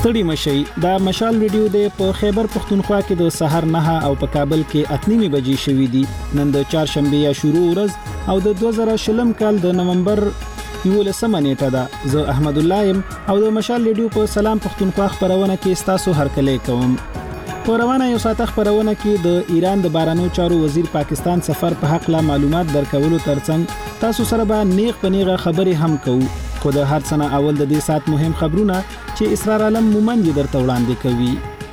ستړي مشي د مشال ویډیو د په خیبر پختونخوا کې د سحر 9 او په کابل کې 8 بجې شوې دي نن د چهارشنبه یا شروع ورځ او د 2020 کال د نومبر 11 نیټه ده زه احمد الله يم او د مشال ویډیو په سلام پختونخوا خبرونه کې ستاسو هرکلی کوم په روانه یو ساعت خبرونه کې د ایران د بارانو چارو وزیر پاکستان سفر په حق لا معلومات درکولو ترڅنګ تاسو سره به نیغ پنیغه خبرې هم کوو خو د هر څه اول د دې سات مهم خبرونه چې اسرار عالم مومن یې درته وړاندې کوي.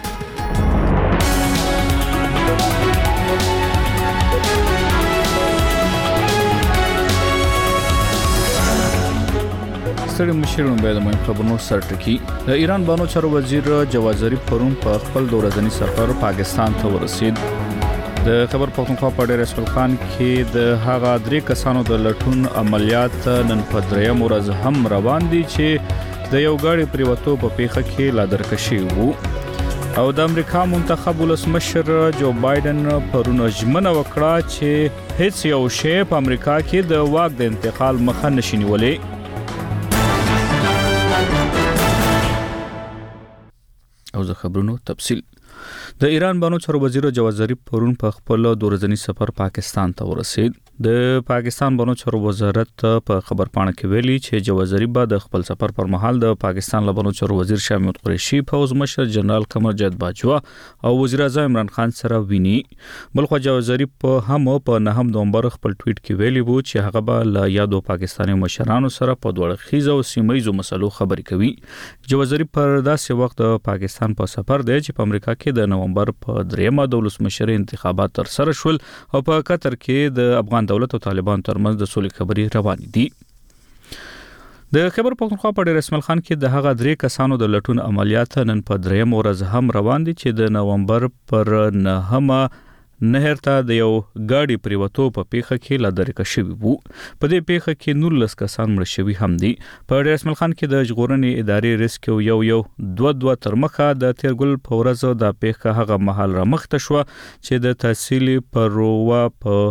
ستړي مشرون به د مهم خبرونو سرټکی د ایران بانو چارو وزیر جواد ظریف پرون په خپل دورځنی سفر پاکستان ته ورسید. د خبر پختونخوا په ډیر اسماعیل خان کې د هغه درې کسانو د لټون عملیات نن په دریم ورځ هم روان دي چې د یو غاړي پریوتو په پیخه کې لا درکشي وو او د امریکا منتخب ولسمشر جو بایدن پرون ژمنه وکړه چې هیڅ یو شی په امریکا کې د واک د انتقال مخه نشي نیولې. او د خبرونو تفصیل د ایران بانو چارو وزیر جواد ظریف پرون په خپل دورځنی سفر پاکستان ته ورسید. د پاکستان بانو چارو وزارت په خبر پاڼه کې ویلي چې جواد ظریف به د خپل سفر پر مهال د پاکستان بانو چارو وزیر شاه محمود قریشي فوز مشر جنرال قمر جید باجوا او وزیر اعظم عمران خان سره ویني. بلخو جواد ظریف هم په 9 نومبر خپل ټویټ کې ویلي وو چې هغه به له یادو پاکستاني مشرانو سره په دوړ خیزو سیمایزو مسلو خبرې کوي. جواد ظریف پر داسې وخت د پاکستان په سفر دی چې په امریکا کې د نومبر په دریمه د ولسمشر انتخابات تر سره شول او په قطر کې د افغان دولت او طالبان ترمنځ د سولې خبرې روانې دي. د خبر پختونخوا په ډیر اسماعیل خان کې د هغه درې کسانو د لټون عملیات نن په دریم ورځ هم روان دي چې د نومبر پر 9 نهر ته د یو غاډي پریوتو په پیخه کې لا درکشي وو. په دې پیخه کې 19 کسان مړ شوي هم دي. په ډیر اسماعیل خان کې د ژغورنې ادارې ریسکیو یو تر مخه د تیرګل په ورځ د پیخه هغه محل را مخته شو چې د تحصیل پروا په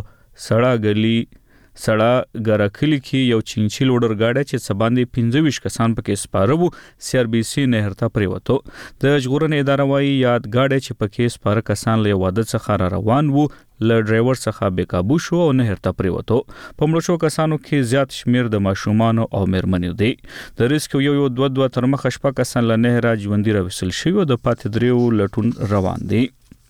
سړا ګرکلی کې یو چینچی لوډر گاډی چې سباندې 25 کسان پکې سپاره وو سی آر بي سي نهر ته پریوتو. د ژغورنې اداره وايي یاد گاډی چې پکې سپاره کسان له واده څخه روان وو له ډرایور څخه بے قابو شو او نهر ته پریوتو. په مړو شو کسانو کې زیات شمیر د ماشومان او مېرمنو دي. د ریسکیو یو تر مخه شپه کسان له نهر ژوندۍ راوصل شوی او د پاتې دریو لټون روان دي.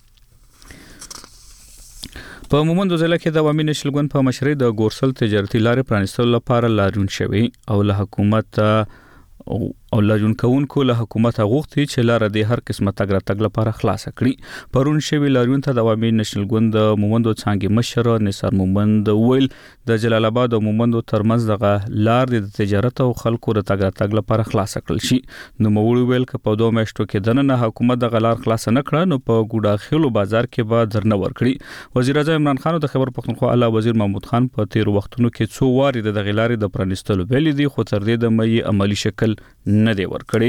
په مومندو ضلع کې د عوامي نشل ګوند په مشرۍ د ګورسل تجارتي لارې پرانیستلو لپاره لاریون شوی او له حکومت او لاجون کونکو له حکومت غوښتي چې لار د هر قسمه تګ لپاره خلاص کړي. پرون شوی لاریون ته د عوامي نشل ګوند مومندو څنګه مشر نثار مومند ویل د جلال آباد او مومندو ترمنځ دغه لار د تجارت او خلکو د تګ لپاره خلاص کړل شي. نو موړ ویل ک په 2 میاشتو کې دنه حکومت د غلار خلاص نه کړ نو په ګوډا خېلو بازار کې به درنه ورکړي. وزیر اعظم عمران خان د خبر پختونخوا اعلی وزیر محمود خان په تیر وختونو کې 2 واري د غلارې د پرانیستلو ویل دي خو تر دې د مې عملی شکل نه دی ورکړی.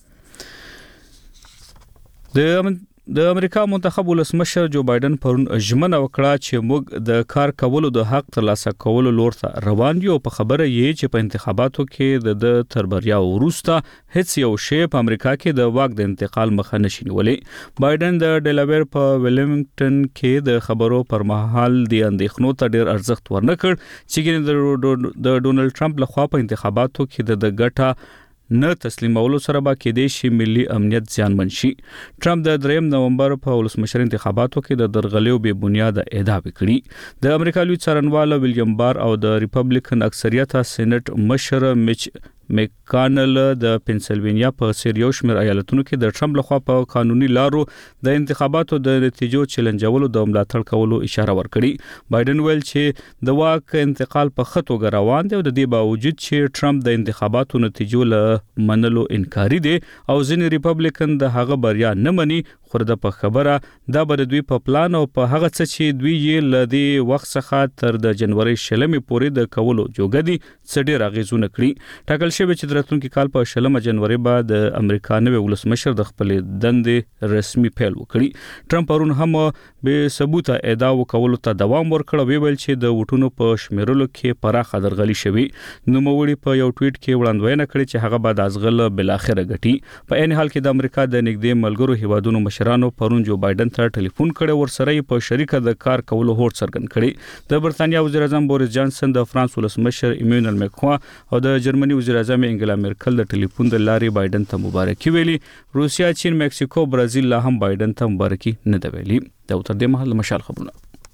د امریکا منتخب ولسمشر جو بایدن پرون ژمنه وکړه چې موږ د کار کولو د حق ترلاسه کولو لور ته روان یو. په خبره یې چې په انتخاباتو کې د تربریا وروسته هیڅ یو شی په امریکا کې د واک د انتقال مخه نشي نیولې. بایدن د ډیلاویر په ویلمنګټن کې د خبرو پر مهال د اندېښنو ته ډیر ارزښت ورنکړ چې د ډونالد ټرمپ لخوا په انتخاباتو کې د ګټه نه تسلیمولو سره به کېدې شي ملي امنیت زیانمن شي. ټرمپ د 3 نومبر په ولسمشر انتخاباتو کې د درغلیو بې بنیاده ادعا وکړي. د امریکا لوی څارنوال ویلیام بار او د ریپبلیکن اکثریت سېنات مشر میچ میکانل د پنسلوانیا په سیریو شمیر ایالتونو کې د ټرمپ لخوا په قانوني لارو د انتخاباتو د نتیجو چیلنجولو د ملاتړ کولو اشاره ورکړي. بایدن ویل چې د واک انتقال په خطو روان دی او د دې باوجود چې ټرمپ د انتخاباتو نتیجو له منلو انکاري دی او ځینې ریپبلیکن د هغه بریا نه مني خو د خبره دا به دوی په پلان او په هغه څه چې دوی یې لدی وخت څخه تر د جنوري شلمې پورې د کولو جوګدي څډې راغیزونه کړی. ټاکل شوی چې د راتلونکي کال په شلمه جنوري بعد د امریکا نوی ولسمشر د خپل دندې رسمي پیل وکړي. ټرمپ پرون هم به ثبوت ادعا وکولو ته دوام ورکړ، ویل چې د وټونو په شمیرلو کې پراخه درغلي شوی. نو موړي په یو ټویټ کې وړاندوینه کړې چې هغه بعد ازغل بل اخره غټي. په عین حال کې د امریکا د نږدې ملګرو هیوادونو مشرانو پرون جو بایدن ته ټلیفون کړي، ورسره په شریکه د کار کولو هوډ څرګند کړي. د برتانیا وزیر اعظم بوریس جانسن، د فرانس ولسمشر ایمانوئل ماکرون او د جرمني وزیر اعظم انګلا میرکل د ټلیفون د لارې بایدن ته مبارکي ویلي. روسیا، چین، مکسیکو، برازیل لا هم بایدن ته مبارکي نه دی ویلي. دا تر دې مهال مشال خبرونه.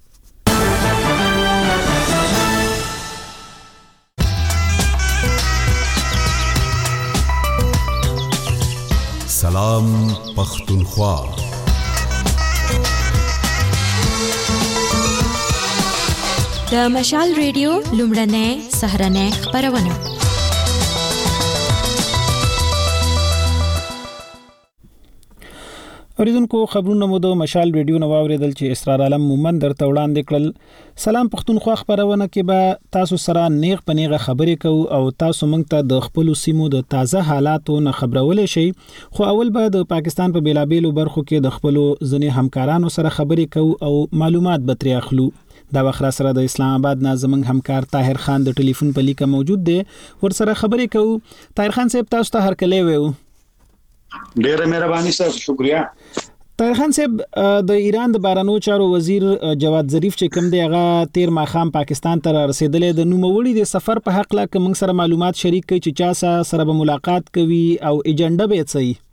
سلام پختونخوا. د مشال ریډیو لومړنۍ سهرنۍ خبرونه. اوریدونکو خبرونه مو د مشال ریډیو نو واوریدل چې اسرار عالم مومن درته وړاندې کړل. سلام پختونخوا خبرونه کې به تاسو سره نیغ پنیغه خبرې کوو او تاسو موږ ته د خپل سیمو د تازه حالاتو نه خبرولې شي. خو اول به د پاکستان په بیلابېلو برخو کې د خپل ځنې همکارانو سره خبرې کوو او معلومات به ترې اخلو. دا وخت سره د اسلام آباد نازمنګ همکار طاهر خان د ټلیفون په لیکه موجود دی، ورسره خبرې کوو. طاهر خان صاحب، تاسو ته هرکلی ویو. ډیره مهرباني صاحب، شکریا. طاهر خان صاحب، د ایران د بهرنیو چارو وزیر جواد ظریف چې کوم دی هغه تیر ماښام پاکستان ته رسیدلې. د نوموړي د سفر په حق لا کوم سره معلومات شریک کړي چې چا سره به ملاقات کوي او ایجنډا به څه وي؟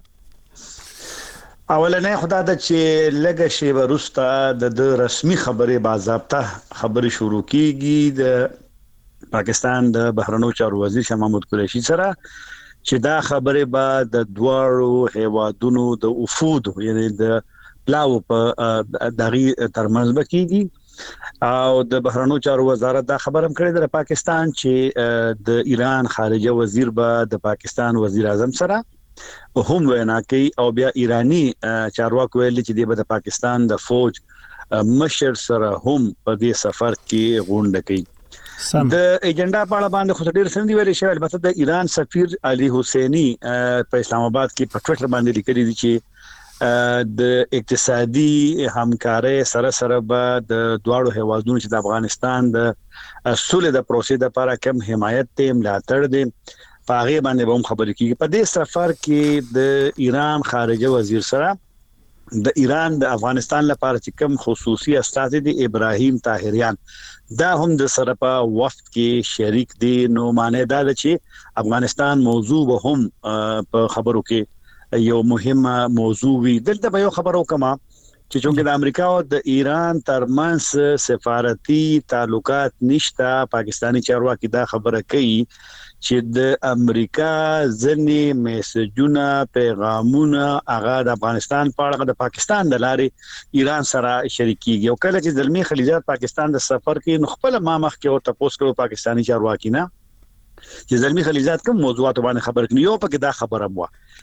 اولنې خدا د چې لګه شی ورسته د رسمي خبره باضابطه خبره شروع کیږي د پاکستان د بهرنیو چارو وزیر شاه محمود قریشي سره، چې دا خبره به د دوړو هیوادونو د وفود یعنی د پلاو په دغه ترمنځ بکیږي. او د بهرنیو چارو وزارت دا خبره هم کړې ده پاکستان چې د ایران خارجه وزیر به د پاکستان وزیر اعظم سره هم وینا کوي او بیا ایرانی چارواکو ویل چې د پاکستان د فوج مشر سره هم په دې سفر کې غونډه کوي. د ایجنډا په اړه باندې خو ډېر سندې ویلې شوی، البته د ایران سفیر علي حسینی په اسلام آباد کې په ټویټر باندې لیکلي دي چې د اقتصادي همکارۍ سره سره به د دواړو هیوادونو چې د افغانستان د سولې د پروسې لپاره کوم حمایت ته ملاتړ دي په هغه باندې هم خبرې کیږي. په دې سفر کې د ایران خارجه وزیر سره د ایران د افغانستان لپاره چې کوم خصوصي استازي دي ابراهیم طاهریان دا هم د سره په وفد کې شریک دي. نو معنی دا چې افغانستان موضوع به هم په خبرو کې یو مهمه موضوع وي. دلته به یو خبرو کما چې چونکه د امریکا او د ایران ترمنځ سفارتي تعلقات نشته، پاکستانی چارواکي دا خبره کوي چې د امریکا ځنې میسجونه پیغامونه هغه د افغانستان په اړه د پاکستان د لارې ایران سره شریکيږي. او کله چې زلمی خلیجات پاکستان د سفر کې نو خپل ما مخ کې او تاسو کړو پاکستانی چارواکي نه چې زلمی خلیجات کوم موضوعات باندې خبر کړي. یو پکې دا خبره مو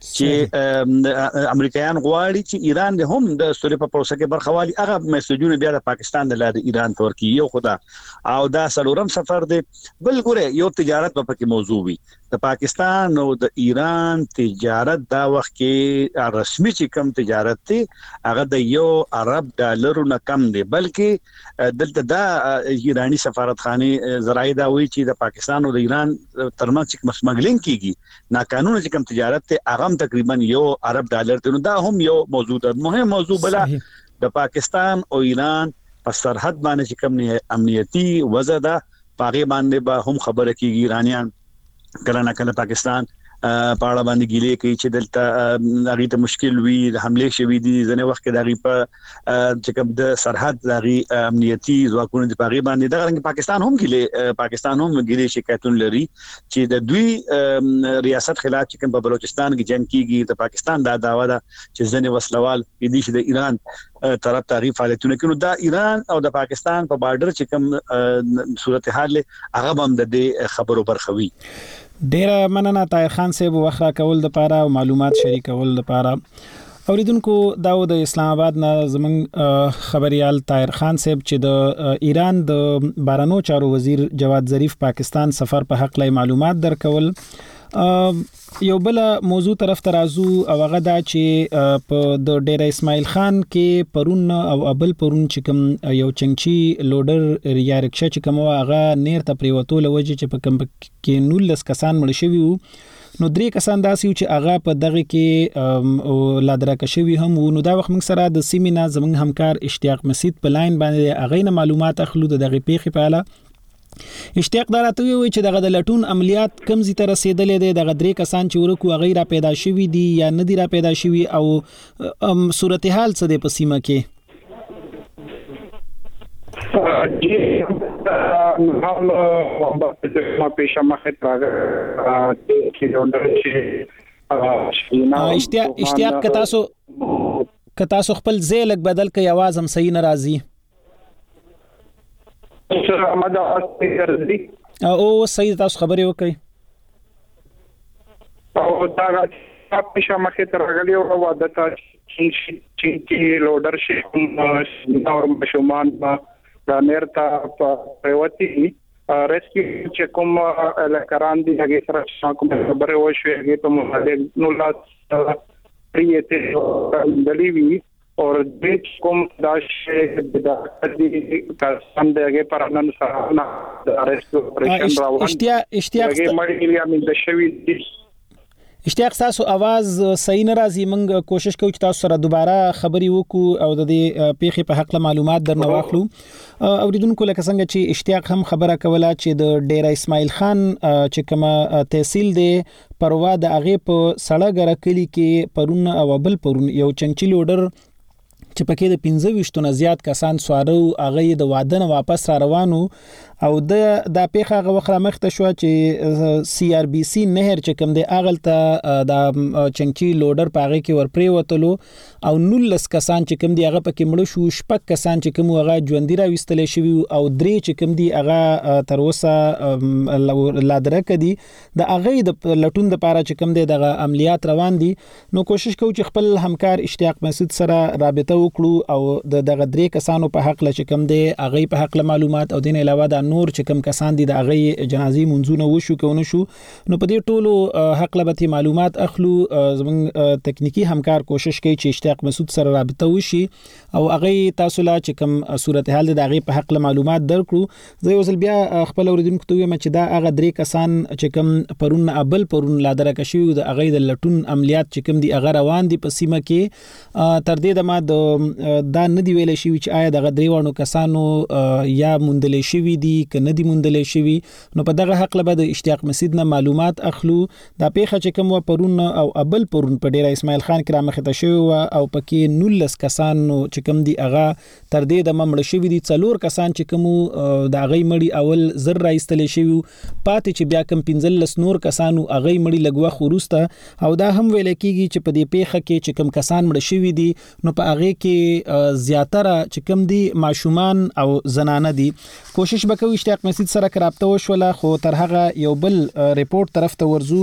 چې امریکایان غواړي چې ایران د هم د سولې په پروسه کې برخوالي هغه میسجونه بیا د پاکستان د لارې ایران تور کې یو خدا او دا سلورم سفر دی. بل ګوره یو تجارت په کې موضوع وي د پاکستان او د ایران تجارت دا وخت کې رسمي چې کم تجارت دی هغه د یو عرب ډالرو نه کم دی، بلکې دلته دا ایرانی سفارتخانه زراعي دا وی چې د پاکستان او د ایران ترمنځ چې مسمګلینګ کیږي ناقانونه چې کم تجارت ته اغم تقریبا یو عرب ډالر ته، نو دا هم یو موضوع ده. مهم موضوع بل د پاکستان او ایران په سرحد باندې چې کم امنیتی وضع ده پاغي باندې به هم خبره کیږي. ایرانیان کله نه کله پاکستان په اړه باندې ګیلې کوي چې دلته هغه ته مشکل وي، د حمله شوې دي ځنه وخت کې دغه په چې کوم د سرحد دغه امنیتی ځواکونه د پاغي باندې دغه رنګ پاکستان هم ګیلې شکایتونه لري چې د دوی ریاست خلاف چې کوم په بلوچستان کې جنگ کیږي. د پاکستان دا داوا ده چې ځنه وسلوال دي چې د ایران طرف تعریف فعالیتونه کوي. دا ایران او د پاکستان په بارډر چې کوم صورتحال هغه هم د دې خبرو برخوي. ډیره مننه طاهر خان صاحب، وخت کول د پاره او معلومات شریکول د پاره. اوریدونکو داو د اسلام آباد نه زمونږ خبريال طاهر خان صاحب چې د ایران د بهرنیو چارو وزیر جواد ظریف پاکستان سفر په حق له معلومات درکول. یو بل موضوع طرف ترازو او هغه دا چې په د ډیر اسماعیل خان کې پرون او ابل پرون چې کوم یو چنګچی لوډر یا رکشا چې کوم هغه نیر ته پریوتول وجه چې په کم کې 19 کسان مړ شوي وو. نو 3 کسان داسې چې هغه په دغه کې لادرکه شوی هم وو. نو دا وخت موږ سره د سیمینا زموږ همکار اشتیاق مسید په لاین باندې هغه نه معلومات اخلو دغه پیښې په اړه. اشتیاق دا راته وی چې دغه د لټون عملیات کم زی تر رسیدلې ده، دغه 3 کسان چې ورکو هغه را پیدا شوی دي یا نه دي را پیدا شوی او صورتحال څه ده په سیمه کې؟ حال ما پیش مخه اشتیاق کتاسو خپل زیلک بدل کوي आवाज هم صحیح ناراضي او صحیح تاسو خبرې وکړئ. او دا پیش مخه ترغلی او وادته چې لوډر شي او مشومان دا نرتا پریوتی ریسکیو چې کوم الکران دي هغه سره کوم خبره وشوي هغه ته مهاله نو لا پریته دلیوی اور د کوم داشه د کسان دغه پرانن سره د ریسکیو اپریشن راوړل اشتیاق مړی مې د شوی دي. اشتیاق تاسو आवाज صحیح ناراضي، موږ کوشش کوو چې تاسو سره دوباره خبري وکړو او د دې پیښې په حق له معلومات درنه واخلو. اوریدونکو لکه څنګه چې اشتیاق هم خبره کوله چې د ډیر اسماعیل خان چې کومه تحصیل دی پروا د هغه په سړګره کلی کې پرون او بل پرون یو چنچی لوډر چې پکې د 25 نه زیات کسان سوارو هغه د واده نه واپس را روانو او د پیښه هغه وخت مخته شو چې سی آر بي سي نهر چې کوم دی اغلته د چنچی لوډر پاغه کې ورپری وتلو او 19 کسان چې کوم دی هغه پکې مړ شو، 6 کسان چې کوم هغه ژوندۍ را وستل شوی او 3 چې کوم دی هغه تر اوسه لادرکه دي د هغه د لټون د پاره چې کوم دی د عملیات روان دي. نو کوشش کوو چې خپل همکار اشتیاق مسعود سره رابطه وکړو او دغه 3 کسانو په حق ل چې کوم دی هغه په حق له معلومات او دین علاوه د نور چې کوم کسان دي د هغه جنازي منځونه وشو کونه شو. نو په دې ټولو حق لبته معلومات اخلو. زموږ تکنیکی همکار کوشش کوي چې اشتیاق مسعود سره رابطه وشي او هغه تاسو لا چې کوم صورتحال د هغه په حق له معلومات درکړو. زه یو ځل بیا خپل اوریدونکو ته وایم چې دا هغه 3 کسان چې کوم پرون ابل پرون لادرکه شوی د هغه د لټون عملیات چې کوم دي هغه روان دي په سیمه کې. تر دې د ما دا نه دی ویل شي چې آیا دغه 3 کسانو یا مندل شوی دي کنه دي مندل شوی. نو په دغه حق له د اشتیاق مسعود نه معلومات اخلو. دا پیښه چې کوم پرون او ابل پرون په ډیر اسماعیل خان کې را مخته شوی او پکې 19 کسان چې کوم دي هغه تر دې د ممړ شوی دي. 4 کسان چې کوم د هغه مړی اول زر راایستل شوی پاتې چې بیا کوم 15 نور کسانو هغه مړی لګوا خورسته او دا هم ویل کیږي چې په دې پیښه کې چې کوم کسان مړ شوی دي نو په هغه کې زیاتره چې کوم دي ماشومان او زنانه دي. کوشش وکړو اشتیاق مسعود سره رابطه وشوله خو تر هغه یو بل ریپورت طرف ته ورزو.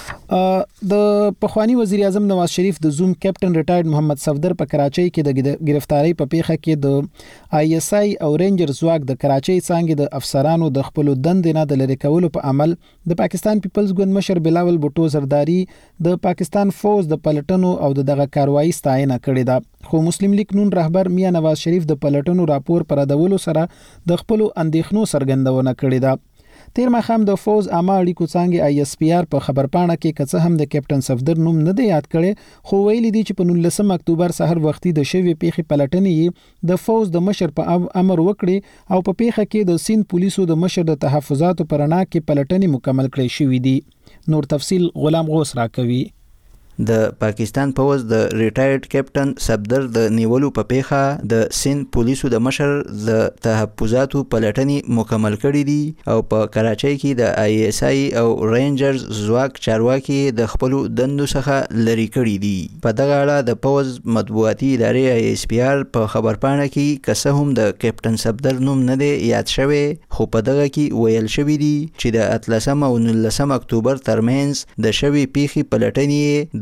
د پخوانی وزیر اعظم نواز شریف د زوم کیپټن ریټایرډ محمد صفدر په کراچۍ کې د گرفتاری په پیښه کې د آی اس آی او رینجر ځواک د کراچۍ څنګه د افسرانو د خپل دند نه د لری کولو په عمل د پاکستان پیپلز ګوند مشر بلاول بوټو زرداری د پاکستان فوج د پلټنو او دغه کاروایی ستاینه کړې ده. خو مسلم لیگ نون رهبر میا نواز شریف د پلټنو راپور پر دولو سره د خپل اندېښنو څرګندونه کړې ده. تیر مخام د فوز عامه اړیکو څنګه آی اس پی آر په خبرپاڼه کې کڅه هم د کیپټن صفدر نوم نه دی یاد کړي خو ویل دي چې په 19 اکتوبر سحر وختي د شوی پیښې پلټنې د فوز د مشر په امر وکړي او په پیښه کې د سین پولیسو د مشر د تحفظاتو پرنا کې پلټنې مکمل کړې شوې دي. نور تفصیل غلام غوث راکوي. د پاکستان فوج د ریټایرډ کیپټن صفدر د نیولو په پیښه د سند پولیسو د مشر د تحفظاتو پلټنې مکمل کړي دي او په کراچۍ کې د آی اس آی او رینجرز ځواک چارواکي د خپل دندو څخه لری کړي دي. په دغه اړه د فوج مطبوعاتي ادارې آی اس پی آر په خبرپاڼه کې کسه هم د کیپټن صفدر نوم نه دی یاد شوی خو په دغه کې ویل شوی دی چې د 13 او 19 اکتوبر ترمنځ د شوی پیښې پلټنې د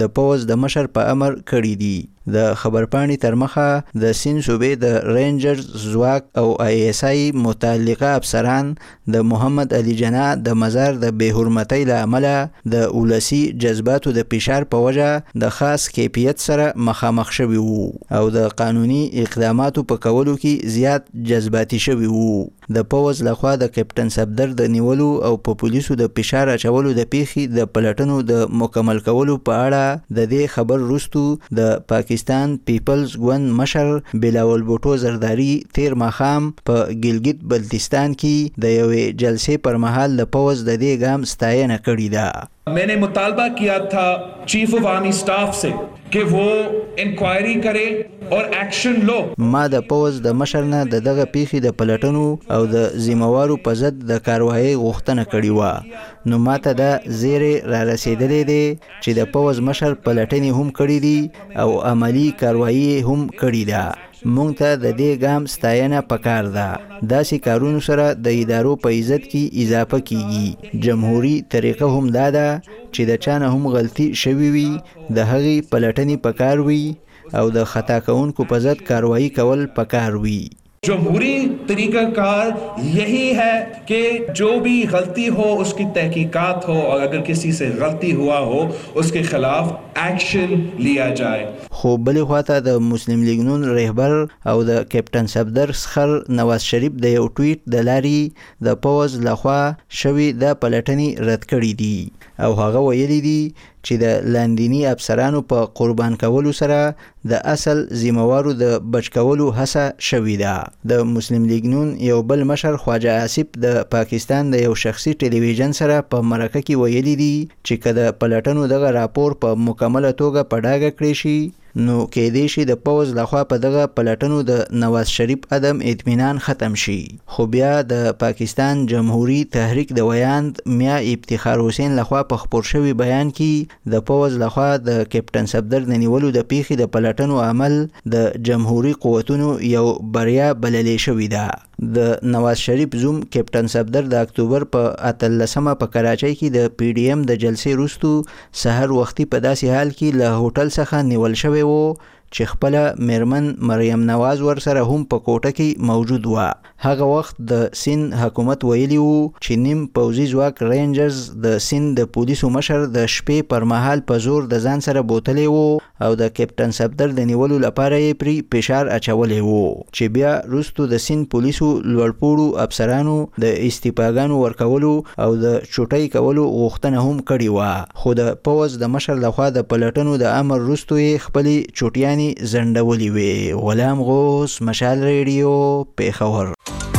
د پوز د مشر په امر کړی دي. د خبرپاڼې تر مخه د سین صوبې د رینجرز ځواک او ISI متعلقه افسران د محمد علي جناح د مزار د بې حرمتۍ له امله د ولسی جذباتو د فشار په وجه د خاص کیفیت سره مخامخ شوي وو او د قانوني اقداماتو په کولو کې زیات جذباتي شوي وو. د پوز لخوا د کپټن صفدر د نیولو او په پولیسو د فشار اچولو د پیښې د پلټنو د مکمل کولو په اړه د دې خبر وروستو د پاکستان پیپلز ګوند مشر بلاول بوټو زرداری تیر ماښام په ګلګت بلتستان کې د یوې جلسې پر مهال د پوز د دې ګام ستاینه کړې ده. मैंने मुतालबा किया था चीफ ऑफ आर्मी स्टाफ से कि वो इंक्वायरी करे और एक्शन लो. ما د پوز د مشر نه دغه پیښې د پلټنو او د ذمہوارو په ضد د کاروایی غوښتنه کړې و. نو ماته دا زیرې را رسیدلې دي چې د پوز مشر پلټنې هم کړې دي او عملی کاروایی هم کړې ده. مونږ ته د دې ګام ستاینه پکار ده. داسې کارونو سره د ادارو په عزت کې اضافه کیږي. جمهوری طریقه هم دا ده چې د چانه هم غلطي شوي وي د هغې پلټنې پکار وي او د خطا کوونکو په ضد کاروایی کول پکار وي. जमहूरी तरीकाकार यही है कि जो भी गलती हो उसकी तहकीकात हो और अगर किसी से गलती हुआ हो उसके खिलाफ एक्शन लिया जाए. خو بلې خواته د مسلم لیگ نون رهبر او د کپټن صفدر سخر نواز شریف د یو ټویټ د لارې د پوز لخوا شوی د پلټنې رد کړی دي او هغه ویلي دي چې د لاندینی افسرانو په قربان کولو سره د اصل ذمہوارو د بچ کولو هڅه شوې ده. د مسلم لیگ نون یو بل مشر خواجه آصف د پاکستان د یو شخصي ټلویزیون سره په مرکه کې ویلي دي چې کله پلټنو دغه راپور په مکمله توګه په ډاګه کړی شي نو کېدې شي د پوز لخوا په دغه پلټنو د نواز شریف عدم اطمینان ختم شي. خو بیا د پاکستان جمهوری تحریک د ویاند میا افتخار حسین لخوا په خپور شوی بیان کې د پوز لخوا د کپټن صفدر د نیولو د پیښې د پلټنو عمل د جمهوری قوتونو یو بریا بللې شوې ده. د نواز شریف زوم کپټن صفدر د اکتوبر په 18 په کراچۍ کې د PDM د جلسې وروستو سحر وختي په داسې حال کې له هوټل څخه نیول شوی وو چې خپل میرمن مریم نواز ور سره هم په کوټه کې موجود و. هغه وخت د سین حکومت ویلی وو چې نیم پوځي ځواک رینجرز د سین د پولیسو مشر د شپې پر مهال په زور د ځان سره بوتلې وو او د کپټن صفدر د نیولو لپاره یې پری فشار اچولې وو چې بیا وروستو د سین پولیسو لوړپوړو افسرانو د استعفاګانو ورکولو او د چوټۍ کولو غوښتنه هم کړې و. خو د پوز د مشر لخوا د پلټنو د امر وروستو یې خپلې چوټیانې زندولې وې. غلام غوث، مشال ریډیو، پیښور.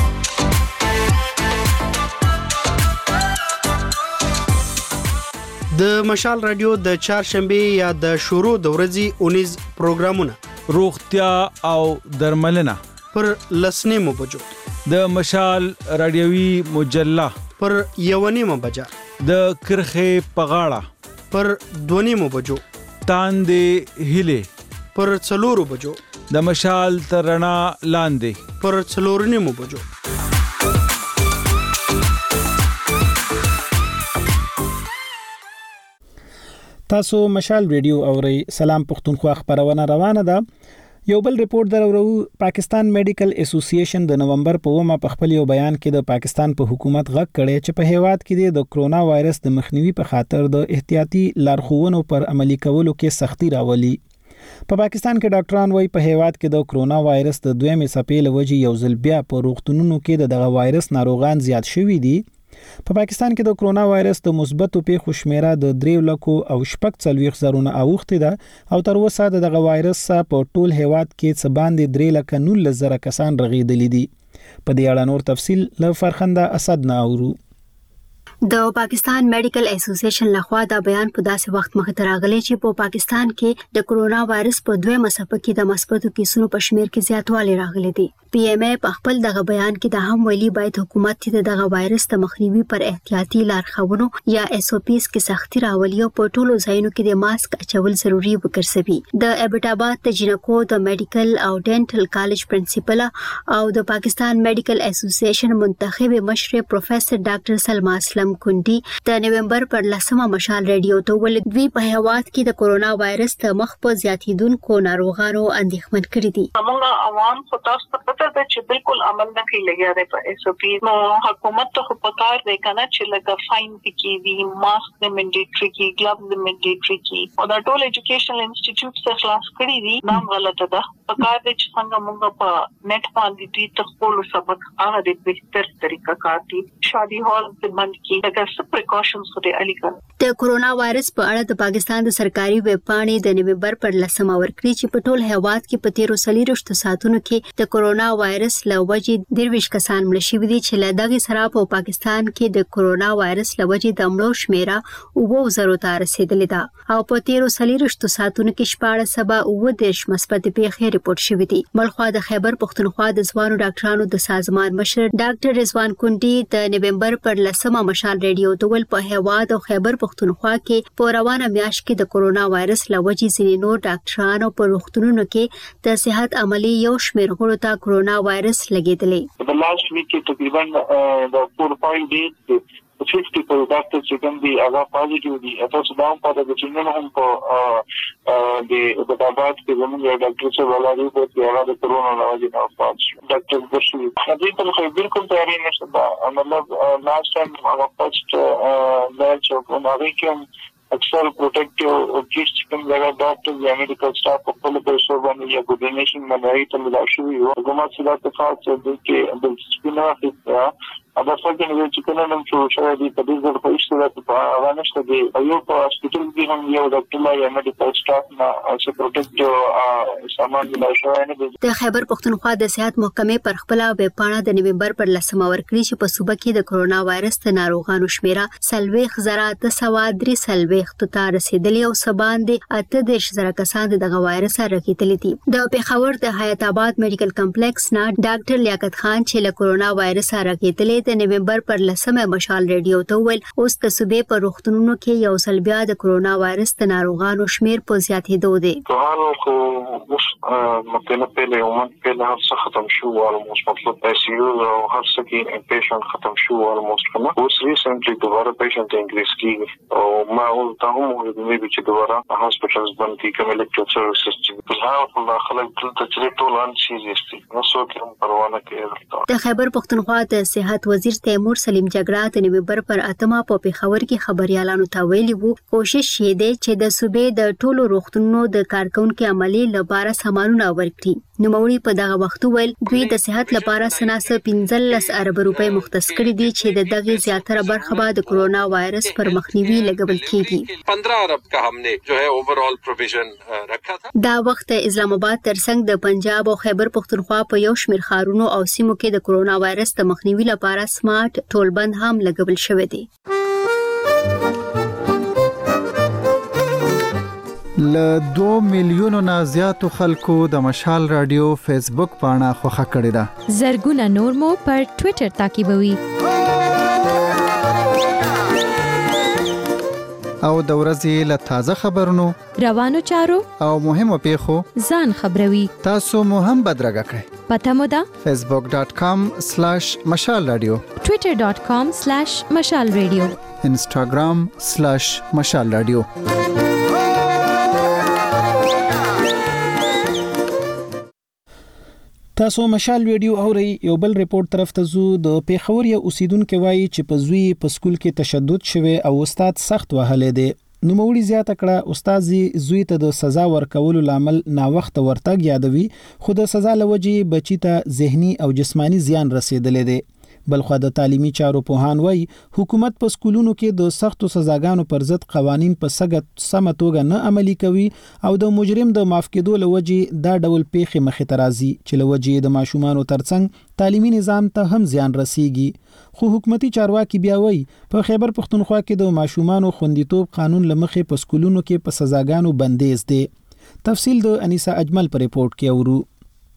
د مشال رادیو د چهارشنبه یا د شروع د ورځې 19 پروګرامونه روغتیا او درملنه پر لسنیمو بجو، د مشال رادیوي مجله پر یونیمو بجا، د کرخه پغاړه پر دونیمو بجو، تاندې هله پر څلورو بجو، د مشال ترنا لاندې پر څلورنیمو بجو. تاسو مشال ریډیو اورئ. سلام پښتونخوا خبرونه روانه ده. یو بل ریپورت درورو. پاکستان میډیکل اسوسییشن د نومبر په 1 په خپل یو بیان کې د پاکستان په حکومت غږ کړي چې په هیواد کې د کرونا وایرس د مخنیوي په خاطر د احتیاطي لارښوونو پر عملي کولو کې سختی راولي. په پاکستان کې ډاکټران وایي په هیواد کې د کرونا وایرس د دویمې څپې له وجې یو ځل بیا په روغتونونو کې دغه وایرس ناروغان زیات شوي دي. په پاکستان کې د کرونا وایرس د مثبتو پیښو شمیره د 3,40,000 اوښتې ده او تر اوسه دغه وایرس په ټول هیواد کې څه باندې 3,19,000 کسان رغېدلي دي. په دې اړه نور تفصیل له فرخنده اسد نه اورو. د پاکستان میډیکل اسوسییشن لخوا دا بیان په داسې وخت مخ ته راغلی چې په پاکستان کې د کرونا وایرس په دویمه څپه کې د مثبتو کیسونو په شمیر کې زیاتوالی راغلی دی. PMA په خپل دغه بیان کې د هم ویلي باید حکومت ته دغه وایرس د مخنیوي پر احتیاطي لارښوونو یا SOPs کې سختي راولي او په ټولو ځایونو کې د ماسک اچول ضروري وګرځوي. د ابټاباد د جنکو د میډیکل او ډینټل کالج پرنسپل او د پاکستان میډیکل اسوسییشن منتخب مشر پروفیسور ډاکټر سلما اسلم ایزم کونډي د نومبر پر 10مه مشال ریډیو ته ول دوی په هیواد کې د کورونا وایرس ته مخ په زیاتیدونکو ناروغانو اندېښمن کړي دي. موږ عوام خو تاسو ته پته ده چې بالکل عمل نه کوي لګیا دی په اس او پی. نو حکومت ته خو پکار دی کنه چې لکه فاین پکې وي، ماسک د منډیټری کې، ګلوز د منډیټری کې، او دا ټول ایجوکیشنل انسټیټیوټ څخه خلاص کړي دي. نام غلطه ده. پکار دی چې څنګه موږ په نت باندې دې تخپل سبق هغه د بهتر طریقه کار دي. شادي هال د بند کې دا څه پریکاشنز خو دې اړیکه. د کورونا وایرس په اړه د پاکستان د سرکاري ویب پاڼې د نومبر پر 10مه ورکړي چې په ټول هیواد کې په 13 ساعتونو کې د کورونا وایرس له وجې 23 کسان مړ شوي دي چې له دغه سره په پاکستان کې د کورونا وایرس له وجې د مړو شمیره 9,000 ته رسیدلې ده او په 13 ساعتونو کې 14 مثبت پیښې ریپورت شوې دي. بلخوا د خیبر پښتونخوا د ځوانو ډاکټرانو د سازمان مشر ډاکټر رضوان کونډي د نومبر پر 10مه مشال ریډیو ته ول په هیواد او خیبر پښتونخوا کې په روانه میاشت کې د کورونا وایرس له وجې ځینې نور ډاکټرانو په روغتونونو کې د صحت عملي یو شمېر غړو ته کورونا وایرس لګېدلی. The last week تقریبا the 4-5 days 50 پر ډاکټر چې کوم دي هغه پازیټیو دي. تاسو دا هم پته ده چې نن هم په د بابات کې زموږ یو ډاکټر چې ولادي په هغه د کورونا له وجې نه وفات شو. ډاکټر بشوي دې ته خو بالکل تیاری نشته دا. مطلب لاست ټایم هغه پاست بیچ او هغه کې اکثر پروټیکټیو کیټس کوم ځای ډاکټر یا میډیکل سټاف په خپل پیسو باندې یا کوډینیشن باندې ته ملا شوی و. کومه څه د تفاصیل کې د سپینه دا څنګه نه چې کله نن شو شوی دی په دې ځل په ایستو په هغه نشته دی. یو په هسپټل کې هم یو ډاکټر یا میډیکل سټاف نه چې پروټیکټیو سامان ملا شوی نه دی. د خیبر پښتونخوا د صحت محکمې پر خپل ویب پاڼه د نومبر پر 10مه ورکړي چې په صوبه کې د کورونا وایرس د ناروغانو شمیره 40,343 ته رسیدلی او سباندې 38,000 کسان دغه وایرس راکېدلي دي. د پیښور د حیات آباد میډیکل کمپلیکس نه ډاکټر لیاقت خان چې له کورونا وایرس راکېدلي د نومبر پر 10مه مشال ریډیو ته ویل اوس د صوبې په روغتونونو کې یو ځل بیا د کورونا وایرس د ناروغانو شمیر په زیاتېدو دی. خو اوس مطلب په یومن کې هر څه ختم شو او مطلب پیسې او هر څه کې پیشنټ ختم شو او مستقیم اوس ریسنټلی دوباره پیشنټ انکریز کیږي او ما ول ته هم وایي چې دوباره هاسپټلز باندې کوم الیکټریک سروسز چې په هغه خلک ټول ټول ان سیریس دي نو څو کوم پروا نه کوي. د خیبر پښتونخوا د صحت وزیر تیمور سلیم جګړه د نومبر پر 8مه په پیښور کې خبريالانو ته ویلي وو کوشش یې دی چې د صوبې د ټولو روغتونونو د کارکونکو عملي لپاره سامانونه ورکړي. نو موري په دغه وخت ویل دوی د صحت لپاره سناسه 15 ارب روپۍ مختص کړي دي چې د دغه زیاتره برخه به د کورونا وایرس پر مخنیوي لګول کیږي. 15 ارب کا हमने जो है ओवरऑल प्रोविजन रखा था. دا وخت اسلام آباد ترڅنګ د پنجاب او خیبر پښتونخوا په یو شمېر ښارونو او سیمو کې د کورونا وایرس د مخنیوي لپاره سمارټ ټولبند هم لګول شوی دی. ل 2 میلیونو نه زیاتو خلکو د مشال رادیو فیسبوک پاڼه خوښه کړې ده. زرګونه نور مو پر ټوئیټر تعقیبوي. او د ورځې له تازه خبرونو روانو چارو او مهمو پیښو ځان خبروي. تاسو مو هم بدرګه کړئ. پته مو ده facebook.com/مشال رادیو، twitter.com/مشال رادیو، instagram/مشال رادیو. تاسو مشال ویډیو اوري. یو بل ریپورت طرف ته زو د پیښور یو اوسیدونکو وایي چې په زوی په سکول کې تشدد شوه او استاد سخت وهلې دي. نو موري زیاته کړه استاد زوی ته د سزا ورکولو لامل نا وخت ورتګ یادوي خو د سزا لوجې بچی ته ذهني او جسمانی زیان رسیدلې دي. بلخو د تعلیمي چارو پوهان وایي حکومت په سکولونو کې د سختو سزاګانو پر ضد قوانين په سمه توګه نه عملي کوي او د مجرم د معاف کېدو لوجې دا ډول پیښې مخې ته راځي چې لوجې د ماشومانو ترڅنګ تعلیمي نظام ته هم زیان رسیږي. خو حکومتي چارواکي بیا وایي په خیبر پښتونخوا کې د ماشومانو خوندیتوب قانون لمخې په سکولونو کې په سزاګانو بندیز دی. تفصیل د انیسا اجمل پر ریپورت کې اورو.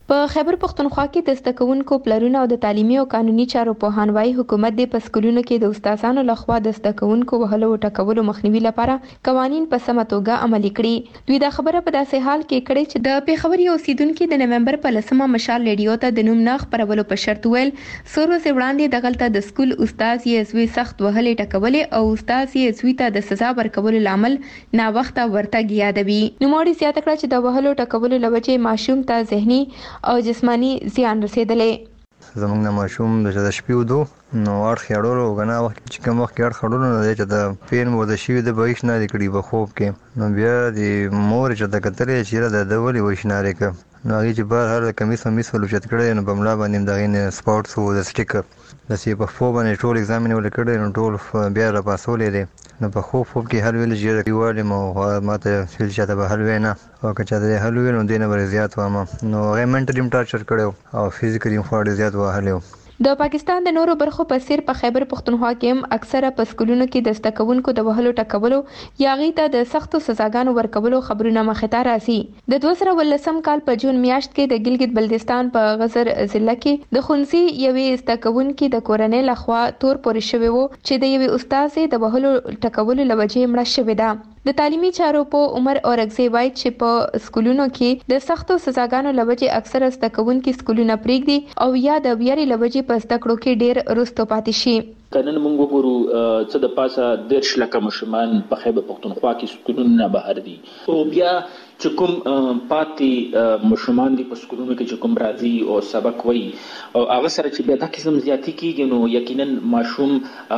په خیبر پختونخوا کې د زدهکوونکو پلرونه او د تعلیمي او قانوني چارو پوهانوای حکومت د پسکولونو کې د استادانو لخوا د زدهکوونکو وهلو او ټکولو مخنیوي لپاره قوانین په سمه توګه عملي کړي. دوی دا خبره په داسې حال کې کړې چې د پیښور یو اوسیدونکو د نومبر په 10مه مشال ریډیو ته د نوم نه خبرولو په شرط ویل څو ورځې وړاندې دغلته د سکول استاد یې زوی سخت وهلې ټکولې او استاد یې زوی ته د سزا ورکولو لامل نا وخته ورتګ یادوي. نوموړي زیاته کړه چې د وهلو ټکولو لوجې ماشوم ته ذهني او جسمانی زیان رسیدلې. زمونږ د ماشوم د شپې ودو نو اړخ یړولو غنا وخت چې کوم وخت اړخ خړولو نه چې د پین مو د شي د بهښ نه کړي په خوب کې نو بیا د مور چې د کتلې چې د ولي وښناره ک نو هغه چې بهر هر کمیس ولوچت کړي نو بملا باندې دغه نه سپورتس وو د سټیکر د سی په فو باندې ټول ایگزامین ول کړي نو ټول بیا را پاسولې دي نو په خوب کې هر ویل چې دیواله مو ماته فیل چې به حل وینا او که چې د حل ویل نو دینه ور زیات و ما نو هغه منټلی ټارچر کړو او فزیکلی فاړ زیات وهلو. د پاکستان د نورو برخو په څیر په خیبر پختونخوا کې هم اکثره په سکولونو کې د زدهکوونکو د وهلو ټکولو یا غي ته د سختو سزاګانو ورکولو خبرونه مخې ته راځي. د 2018 کال په جون میاشت کې د ګلګت بلتستان په غزر ضلع کې د خنسي یوې زدهکوونکو د کورنۍ لخوا تور پورې شوی وو چې د یوې استاد د وهلو ټکولو لوجې مړه شوې ده. د تعلیمي چارو په عمر اورغزي وایي چې په سکولونو کې د سختو سزاګانو لوجې اکثره زدهکوونکو سکولونه پریږدي او یا د ویاري لوجې په زده کړو کې ډېر رستو پاتې شي. کنن موږ وګورو څه د پاسه 10 لک مشمان په خیبر پختونخوا کې سکولونه نه بهر دي او بیا چې کوم پاتې مشمان دي په سکولونو کې چې کوم راځي او سبق وایي او هغه سره چې بیا د قسم زیاتی کیږي نو یقینا ماشوم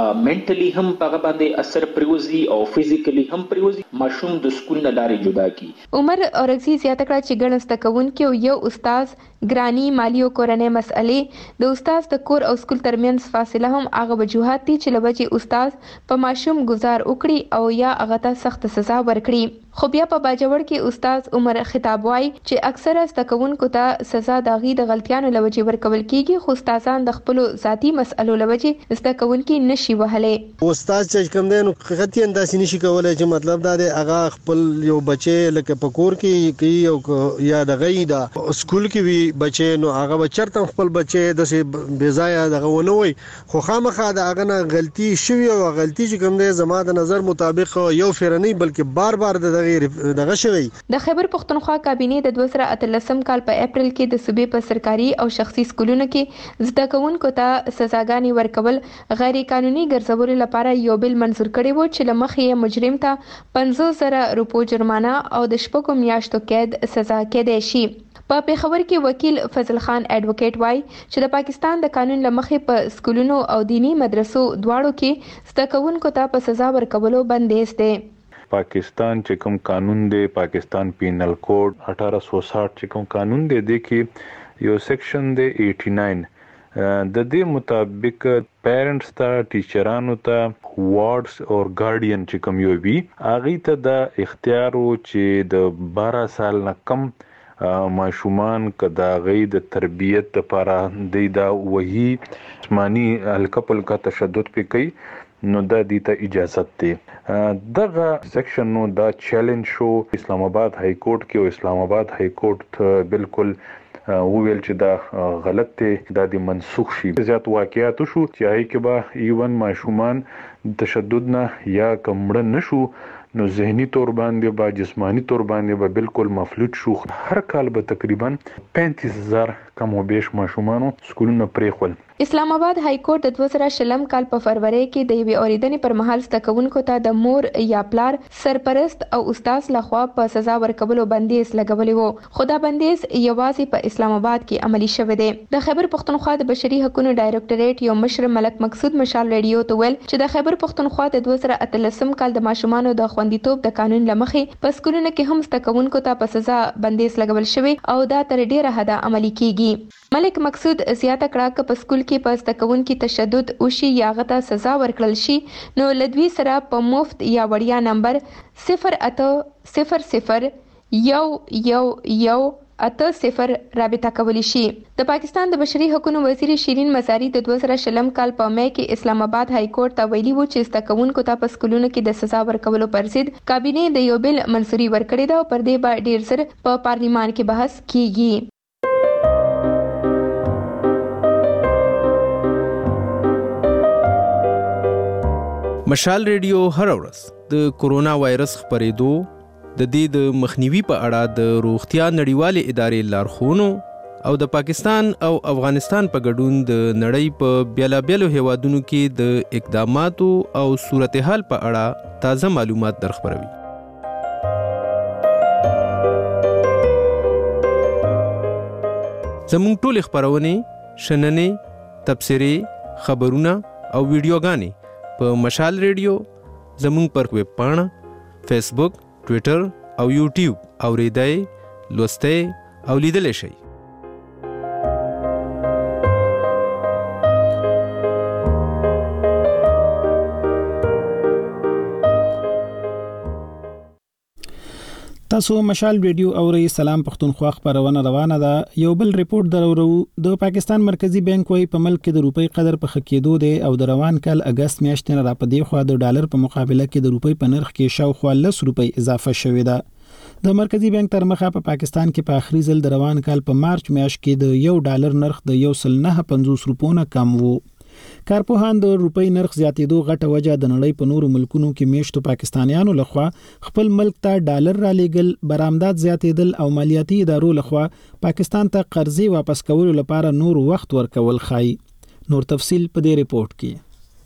منټلی هم په باندې اثر پریوزي او فزیکلی هم پریوزي ماشوم د سکول نه لارې جدا کی. عمر اورغزي زیاته کړه چې ګڼ زدهکوونکو یو استاد ګرانی مالی او کورنۍ مسئلې د استاد د کور او سکول ترمنځ فاصله هم هغه وجوهات دي چې لوجې استاد په ماشوم گزار وکړي او یا هغه ته سخت سزا ورکړي. خو بیا په باجوړ کې استاد عمر خطاب وایي چې اکثره زدهکوونکو ته سزا د غي د غلطیانو لوجې ورکول کیږي خو استادان د خپل ذاتی مسئلو لوجې زدهکوونکو نشي وهلې. استاد چې کوم دین خطي انداسې نشي کولای چې مطلب دا دی هغه خپل یو بچي لکه پکور کې کوي او یا د غي د سکول کې وی بچي نو هغه بچرته خپل بچي د بے ځای دغه ونه وي خو خامخا د هغه نه غلطي شوی او غلطي چې کوم دی زما د نظر مطابق یو فرني بلکې بار بار دغه شوی. د خیبر پختونخوا کابینه د 2018 کال په اپریل کې د صوبې په سرکاري او شخصي سکولونو کې زدهکوونکو ته سزاګانې ورکول غیر قانوني ګرځولو لپاره یو بل منظور کړی و چې لمخې مجرم ته 50,000 روپو جرمانه او د 6 میاشتو قید سزا کېدای شي. په پیښور کې وکیل فضل خان اډوکیټ وای چې د پاکستان د قانون لمخې په سکولونو او دینی مدرسو دواړو کې زدهکوونکو ته په سزا ورکولو بندیز دی. پاکستان چې کوم قانون دی پاکستان پینل کوډ 1860 چې کوم قانون دی د کې یو سیکشن دی 89 د دې مطابق پیرنټس ته ټیچرانو ته وارډز او ګارډین چې کوم یو وی اغه ته د اختیار او چې د 12 سال نه کم ماشومان کدا غي د تربيت لپاره د وਹੀ جسمانی الکپل کا تشدد په کوي نو د دې ته اجازه ده. دغه سیکشن نو دا چیلنج شو اسلام آباد های کورټ کې او اسلام آباد های کورټ بالکل وویل چې دا غلط دی د منسوخ شي. زیات واقعیت شو چې هي کې به ایون ماشومان تشدد نه یا کمړه نشو نو ذهني تور باندې با جسمانی تور باندې به بالکل مفلوج شو. هر کال به تقریبا 35,000 کم او بیش ماشومانو سکولونه پریخول. اسلام آباد های کورټ د 2020 کال په فروری کې د یوې اوریدنې پر مهال زدهکوونکو ته د مور یا پلار سرپرست او استاد لخوا په سزا ورکولو بندیز لګولې وو خو دا بندیز یوازې په اسلام آباد کې عملی شوی دی. د خیبر پختونخوا د بشري حقوقو ډایریکټریټ یو مشر ملک مقصود مشال ریډیو ته ویل چې د خیبر پختونخوا د 2018 کال د ماشومانو د خوندیتوب د قانون لمخې په سکولونو کې هم زدهکوونکو ته په سزا بندیز لګول شوی او دا تر ډیره حده عملی کیږي. ملک مقصود زیاته کړه چې په سکول کې په زدهکوونکو تشدد وشي یا غته سزا ورکړل شي نو لدوی سره په مفت یا وړیا نمبر 0800 111 رابطه کولی شي. د پاکستان د بشري حقوقو وزیر شیرین مزاری د 2020 کال په مې کې اسلام آباد های کورټ ته ویلي و چې زدهکوونکو ته په سکولونو کې د سزا ورکولو پر ضد کابینه د یو بل منځوري ورکړې ده او پر دې باندې ډیر زر په پارلیمان کې بحث کیږي. مشال ریډیو هر ورځ د کورونا وایرس خپرېدو د دې د مخنیوي په اړه د روغتیا نړیوالې ادارې لارښوونو او د پاکستان او افغانستان په ګډون د نړۍ په بیلابیلو هیوادونو کې د اقداماتو او صورتحال په اړه تازه معلومات درخبروي. زموږ ټول خبرونه، شننې، تبصرې، خبرونه او ویډیوګانې په مشال ریډیو، زموږ پر ویب پاڼه، فیسبوک، ټویټر او یوټیوب اوریدای، لوستای او لیدلی شئ. تاسو مشال ریډیو اورئ. سلام پښتونخوا خبرونه روانه ده. یو بل ریپورت درورو. د پاکستان مرکزی بانک وايي په ملک کې د روپۍ قدر په خکېدو دی او د روان کال اگست میاشتې نه را پدې خو د ډالر په مقابله کې د روپۍ په نرخ کې شاوخوا 10 روپۍ اضافه شوې ده. د مرکزی بانک تر مخه په پاکستان کې په آخري ځل د روان کال په مارچ میاشت کې د 1 ډالر نرخ د 1.950 روپونه کم وو. کارپوهان د روپۍ نرخ زیاتېدو غټه وجه د نړۍ په نورو ملکونو کې میشتو پاکستانیانو لخوا خپل ملک ته ډالر را لېږل، برآمدات زیاتېدل او مالیاتي ادارو لخوا پاکستان ته قرضې واپس کولو لپاره نور وخت ورکول ښایي. نور تفصیل په دې ریپورت کې.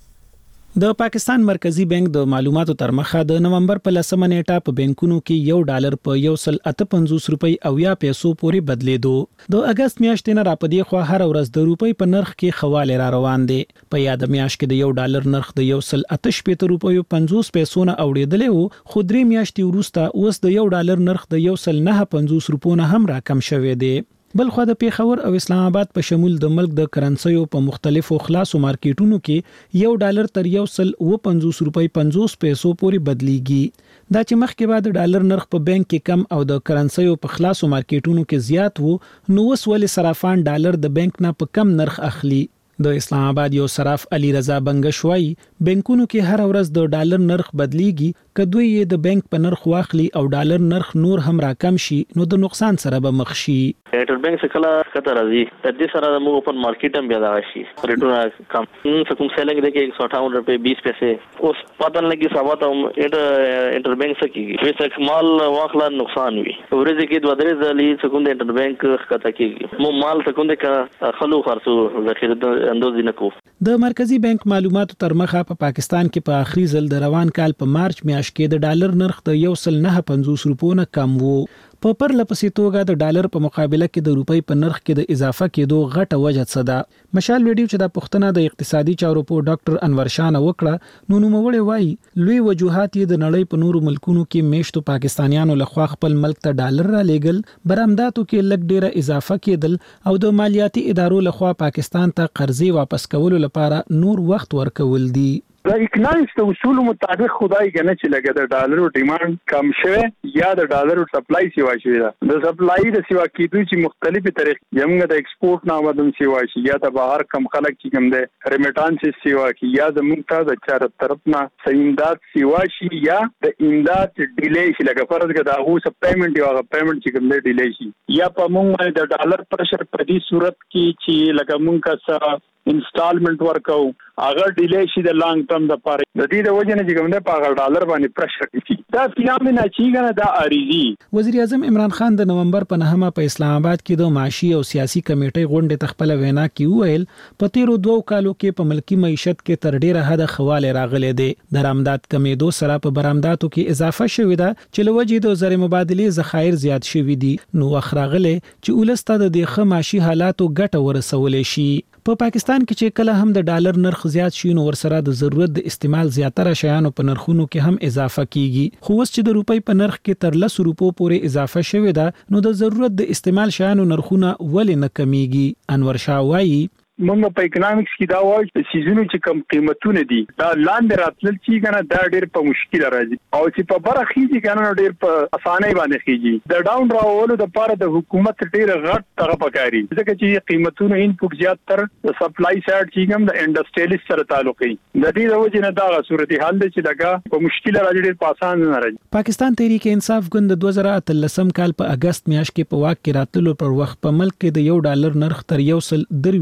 د پاکستان مرکزی بانک د معلوماتو تر مخه د نومبر په 10 نیټه په بانکونو کې 1 ډالر په 1.58 روپۍ او یا پیسو پورې بدلیدو. د اگست میاشتې نه را پدې خو هر ورځ د روپۍ په نرخ کې خواله را روان دي. په یاد میاشت کې د 1 ډالر نرخ د 1.88 روپۍ 50 پیسو نه اوریدلې وو، خو درې میاشتې وروسته اوس د 1 ډالر نرخ د 1.950 روپونه هم را کم شوی دی. بل خو د پیښور او اسلام آباد په شمول د ملک د کرنسیو په مختلفو خلاصو مارکیټونو کې 1 ډالر تر 1.50 روپۍ 50 پیسو پورې بدلیږي. دا چې مخکې بعد د ډالر نرخ په بانک کې کم او د کرنسیو په خلاصو مارکیټونو کې زیات وو، نو اوس ولې صرافان ډالر د بانک نه په کم نرخ اخلي. د اسلام آباد یو صراف علي رضا بنگشوي بانکونو کې هر ورځ د ډالر نرخ بدلیږي، کدوې یې د بانک په نرخ واخلي او ډالر نرخ نور هم راکم شي نو د نقصان سره به مخ شي. انټر بانک څخه کله راځي د دې سره د موږ په مارکیټ هم بیا دا شي ریټونه کم کوم سیلینګ د 158 روپے 20 پیسې اوس پاتن لګي ثابت هم انټر بانک څخه کیږي چې مال واخلا نقصان وي ورځ کې دوه درې ځلې څنګه د انټر بانک ښکته کیږي مو مال څنګه کا خلو خرڅو ذخیره اندوز نه کو. د مرکزی بانک معلوماتو تر مخه په پاکستان کې په آخري ځل د روان کال په مارچ میاشت کې د ډالر نرخ د 1.950 روپونه کم وو. په پرله پسې توګه د ډالر په مقابله کې د روپۍ په نرخ کې د اضافه کېدو غټه وجه څه ده؟ مشال ویډیو چې د پښتنه د اقتصادي چارو په ډاکټر انور شاه وکړه، نو نوموړی وایي لوی وجوهات یې د نړۍ په نورو ملکونو کې میشتو پاکستانیانو لخوا خپل ملک ته ډالر را لېږل، برآمداتو کې لږ ډیره اضافه کېدل او د مالیاتي ادارو لخوا پاکستان ته قرضې واپس کولو لپاره نور وخت ورکول دي. د اکونومکس د اصول مطابق خدای کنه چې لګا د ډالرو ډیماند کم شوه یا د ډالرو سپلای سیوا شوه ده د سپلای د سیوا کېدو چې مختلفي طریقې یمغه د ایکسپورت نامدن سیوا شي یا د بهر کم خلک چې کوم د ریمیټانس سیوا کی یا د ممتاز چار طرف نه امداد سیوا شي یا د امداد ډیلی شي لکه فرض کړه دا هو سب پیمنٹ یا پیمنٹ چې کوم د ډیلی شي یا په موږ د ډالر پرشر په دې صورت کې چې لکه موږ کا انسټالمنٹ ورکو اگر ډیلی شي د لانګ ټرم د پاره د دې د وجه نه چې کوم د پاګل ډالر باندې پرشر کیږي دا فینامنا چې کنه دا اړیږي. وزیر اعظم عمران خان د نومبر په 9 په اسلام آباد کې د معاشي او سیاسي کمیټې غونډې تخپل وینا کې وویل په تیرو 2 کالو کې په ملکی معیشت کې تر ډیره حد خواله راغلي دي. درآمدات کمیدو سره په برآمداتو کې اضافه شوې ده چې لوجې د زر مبادله ذخایر زیات شوې دي، نو اخراغله چې ولسته د دغه معاشي حالاتو ګټه ورسولې شي. په پاکستان کې چې کله هم د ډالر نرخ زیات شي نو ورسره د ضرورت د استعمال زیاتره شیانو په نرخونو کې هم اضافه کیږي، خو اوس چې د روپۍ په نرخ کې تر 10 روپو پورې اضافه شوې ده نو د ضرورت د استعمال شیانو نرخونه ولې نه کمیږي. انور شاه وایي موږ په اکونومکس کې دا وایو چې سیزونو چې کم قیمتونه دي دا لاندې راتلل چې کنه دا ډېر په مشکل راځي او چې په بره خېږي کنه ډېر په اسانۍ باندې خېږي. د ډاون راولو د لپاره د حکومت ډېر غټ طرف پکاري ځکه چې قیمتونه انپوټ زیات تر د سپلای سایډ چې کوم د انډستریالیست سره تعلق لري د دې د وجې نه دا صورتحال چې لګا په مشکل راځي ډېر په اسان نه راځي. پاکستان تحریک انصاف ګوند د 2013 کال په اگست میاشت کې په واک کې راتلو پر وخت په ملک کې د 1 ډالر نرخ تر 1.23 روپو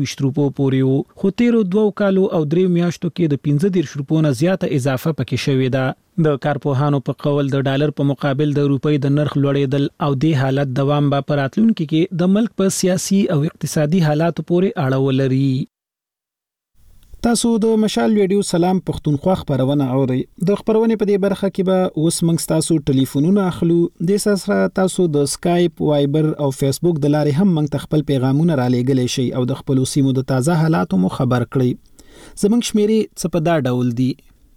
پورې وو، خو تیرو 2 کالو او 3 میاشتو کې د 15 روپو نه زیاته اضافه پکې شوې ده। د کارپوهانو په قول د ډالر په مقابل د روپۍ د نرخ لوړېدل او د حالت دوام به په راتلونکي کې د ملک په سیاسي او اقتصادي حالاتو پورې اړه ولري۔ تاسو د مشال ویډیو سلام پښتونخوا خبرونه اورئ۔ د خبرونه په دې برخه کې به اوس موږ تاسو ټلیفونونه اخلو، د سره تاسو د سکایپ، وایبر او فیسبوک د لارې هم موږ خپل پیغامونه را لېږلی شئ او د خپل سیمو د تازه حالاتو مو خبر کړئ۔ زموږ شمیرې څه په دا ډول دي: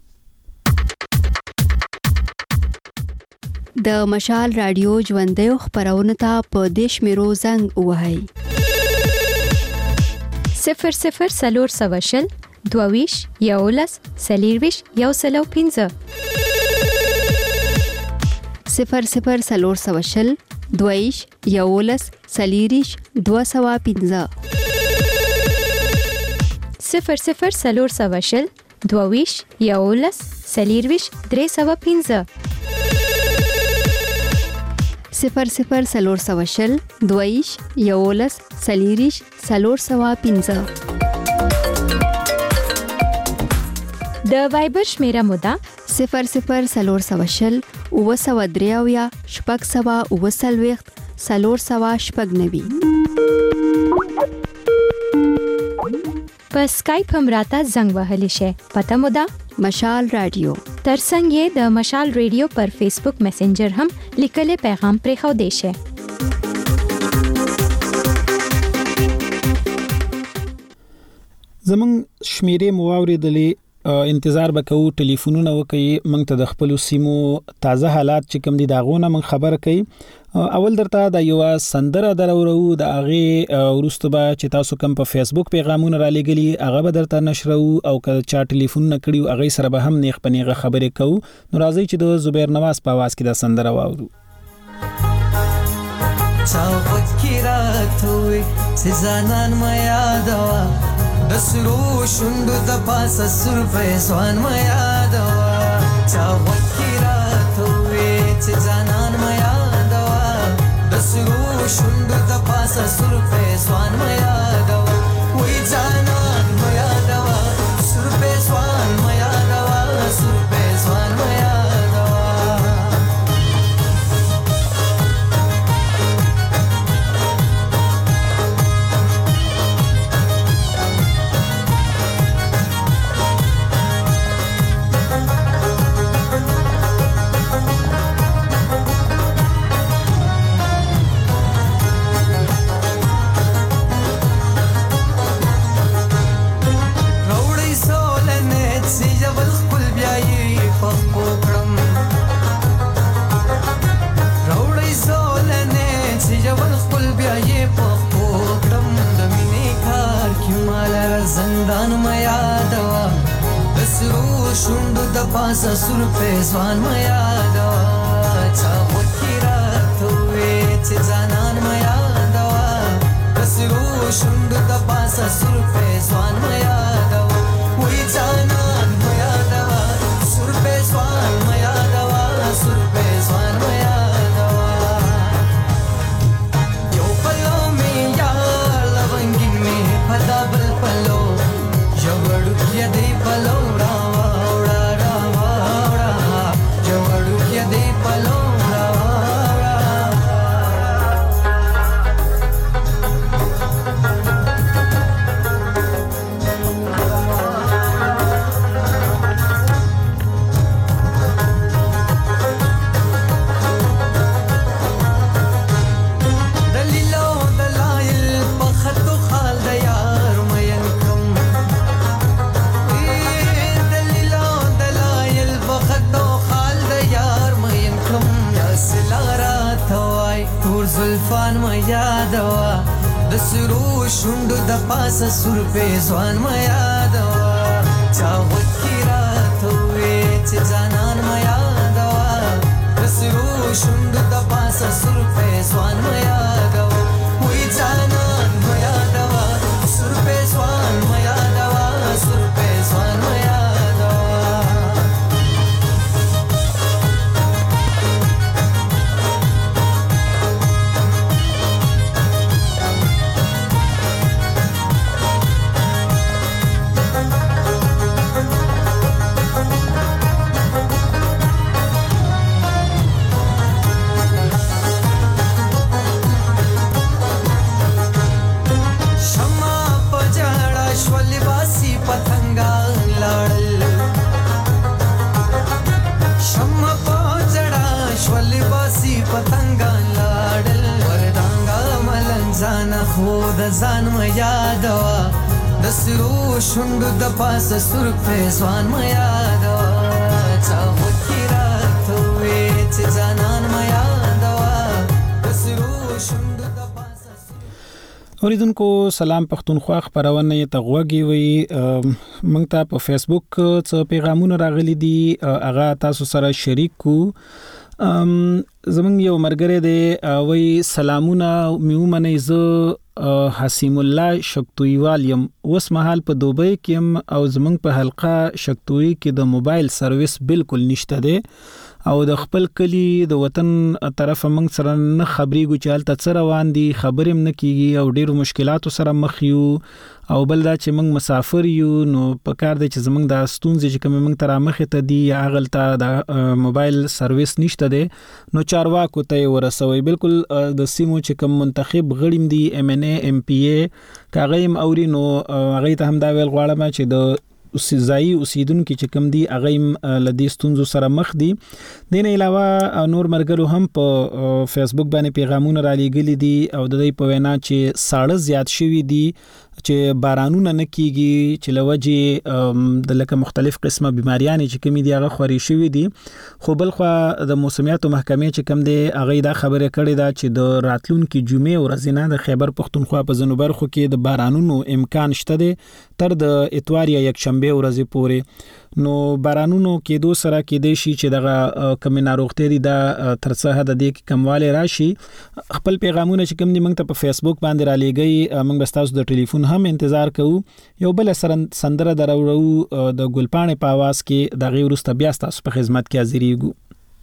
د مشال رادیو ژوندۍ خبرونه ته په دیش میرو زنګ وهاي 00 22 11 سلیرویش یو سلو 15 00 22 11 سلیریش 215 00 22 11 سلیرویش 315 00 22 11 سلیریش 315 د وایبر شمیره مودا 00 اوسودریاویا شپږ سوا اوسلويخت سلور سوا شپږ نوي په سکایپ هم راته زنګ وهلی شي، پته مودا مشال رادیو ترڅنګ یې د مشال رادیو پر فیسبوک میسنجر هم لیکل پیغام پرې خو دی شي۔ زمون شمیرې مو اوریدلې، انتظار وکړو ټلیفونونه وکړي، موږ ته د خپل سیمو تازه حالات چې کوم دي داغونه موږ خبر کړي۔ اول درته د یو سندره درورو د هغه ورسته به چې تاسو کوم په فیسبوک پیغامونه را لګلی هغه به درته نشرو او که چا ټلیفون نکړي هغه سره به هم نیغ پنیغه خبرې کوو۔ نو راځي چې د زبیر نواز په आवाज کې د سندره واورو۔ چا فکرات وي سزانان ما یادوا دسرو شوندو د پاسه سر فیسوان ما یادوا چا فکرات وي سزانان ما یادوا دسرو شوندو د پاسه سر فیسوان ما یادوا وای جانان ما یادوا سر فیسوان ما یادوا سر فیسوان ما یادوا زندان ما یادوا دسرو شوندو د پاسه سر فیسوان ما یادوا چا وکرات وي چې ځانان ما یادوا دسرو شوندو د پاسه سر فیسوان ما یادوا وای ځانان ما یادوا سر فیسوان ما یادوا سر فیسوان ما یادوا یو پلو می یار لونګین می پدا بل پلو جوړو کې دی پلو راوړا راوړا جوړو کې دی پلو زلفان ما یادوا دسرو شوندو د پاسه سر فیسوان ما یادوا چا وکرات وي چې ځانان ما یادوا دسرو شوندو د پاسه سر فیسوان ما یادوا وای ځانان ما یادوا سر فیسوان ما یادوا سر فیسوان ما یادوا د ځان ما یادوا د سرو شوندو د پاسه سر فیضان ما یادوا چا وکی راته وې چې ځانان ما یادوا د سرو شوندو د پاسه. اوریدونکو سلام پښتونخوا خبرونه ته غوږی وي مونږ ته په فیسبوک څخه پیغامونه راغلي دي هغه تاسو سره شریک کو. زمونږ یو مرګره دی وی سلامونه میومنه ز حسیم الله شکتویوال یم اوس مهال په دوبۍ کې او زمونږ په حلقه شکتوی کې د موبایل سرویس بالکل نشته دی او د خپل کلی د وطن طرف موږ سره نه خبرېږو چې هلته څه روان دي خبرې هم نه کیږي او ډېرو مشکلاتو سره مخ یو او بل دا چې موږ مسافر یو نو په کار دی چې زموږ د ستونزې چې کوم موږ ته رامخې ته دي یا هغلته د موبایل سرویس نشته دی نو چارواکو ته ورسوي. بالکل د سیمو چې کوم منتخب غړیم دي MNA MPA کاغیم اوري نو هغه ته هم دا ویل غواړم چې د ځای اوسیدونکو چې کوم دي هغه لدی ستونزو سره مخ دي. دین علاوه نور مرګرو هم په فیسبوک باندې پیغامونه را لېږلي دي او د دې په وینا چې ساړه زیات شوي دي چې بارانونه نه کیږي چې لوجه د لکه مختلف قسمه بیماریان چې کومې دي هغه خوري شوي دي. خو بل خو د موسمیاتو محکمې چې کوم دي هغه دا خبره کړې ده چې د راتلونکو جمعې ورځې نه د خیبر پښتونخوا په ځینو برخو کې د بارانونو امکان شته دی تر د اتوار یا یکشنبه ورځې پورې. نو بارانونو کې دو سره کې دی شي چې دغه کم ناروغتیا دي دا تر څه حد د کمواله راشي. خپل پیغامونه چې کوم دي موږ ته په فیسبوک باندې را لېږئ موږ تاسو د ټلیفون هم انتظار کوو. یو بل سندره درو د ګلپانې په आवाज کې د غیر وروسته بیا تاسو په خدمت کې حاضرېږو.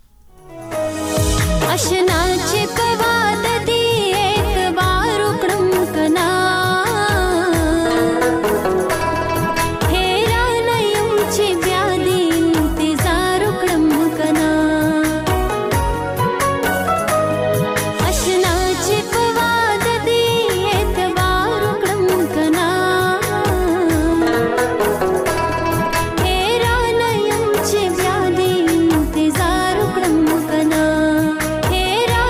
آشنا چې کوا د دې اعتبار وکړم کنا Hey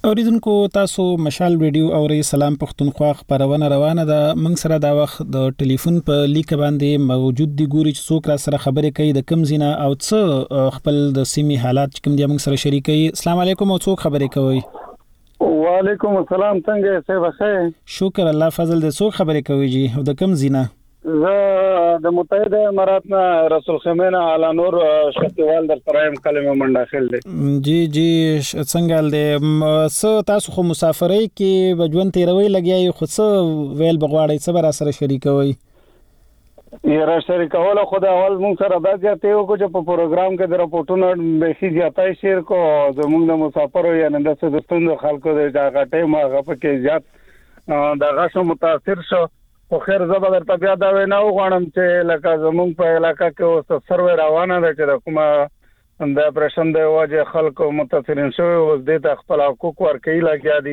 اوریدونکو تاسو مشال ریډیو اوري سلام پښتونخوا خبرونه روانه ده موږ سره دا وخت د ټلیفون په لیک باندې موجود دي ګوري چې څوک را سره خبرې کوي د کم زینا او څه خپل د سیمې حالات کوم دي موږ سره شریکي. السلام علیکم او څوک خبرې کوي؟ وعلیکم السلام څنګه یې بخیر شکر الله فضل دې څوک خبرې کوي جی او د کم زینا؟ زه د متحده امارات نه رسول خمینا اعلی نور شتوال در ترایم کلمه من داخل دي. جی څنګه دې څه تاسو خو مسافرۍ کې بجوان تیروي لګیای خو څه ویل بغواړی څه بر سره شریکوي؟ یاره شریکول خو د اول مونږ سره دا ځاتې وکړو چې په پروګرام کې د راپورټونو به زیاتای شیر کو زموږ د مسافرو یا نه د ستوند خلکو د غټې ما غو کې زیات د غشو متاثر شو. خو خیر زه به درته بیا دا وینا وغواړم چې لکه زموږ په علاقه کې اوس سروې روانه ده چې د کومه د اپریشن د وجه خلکو متاثرین شوي اوس دې ته خپل حقوق ورکوي لګیا دي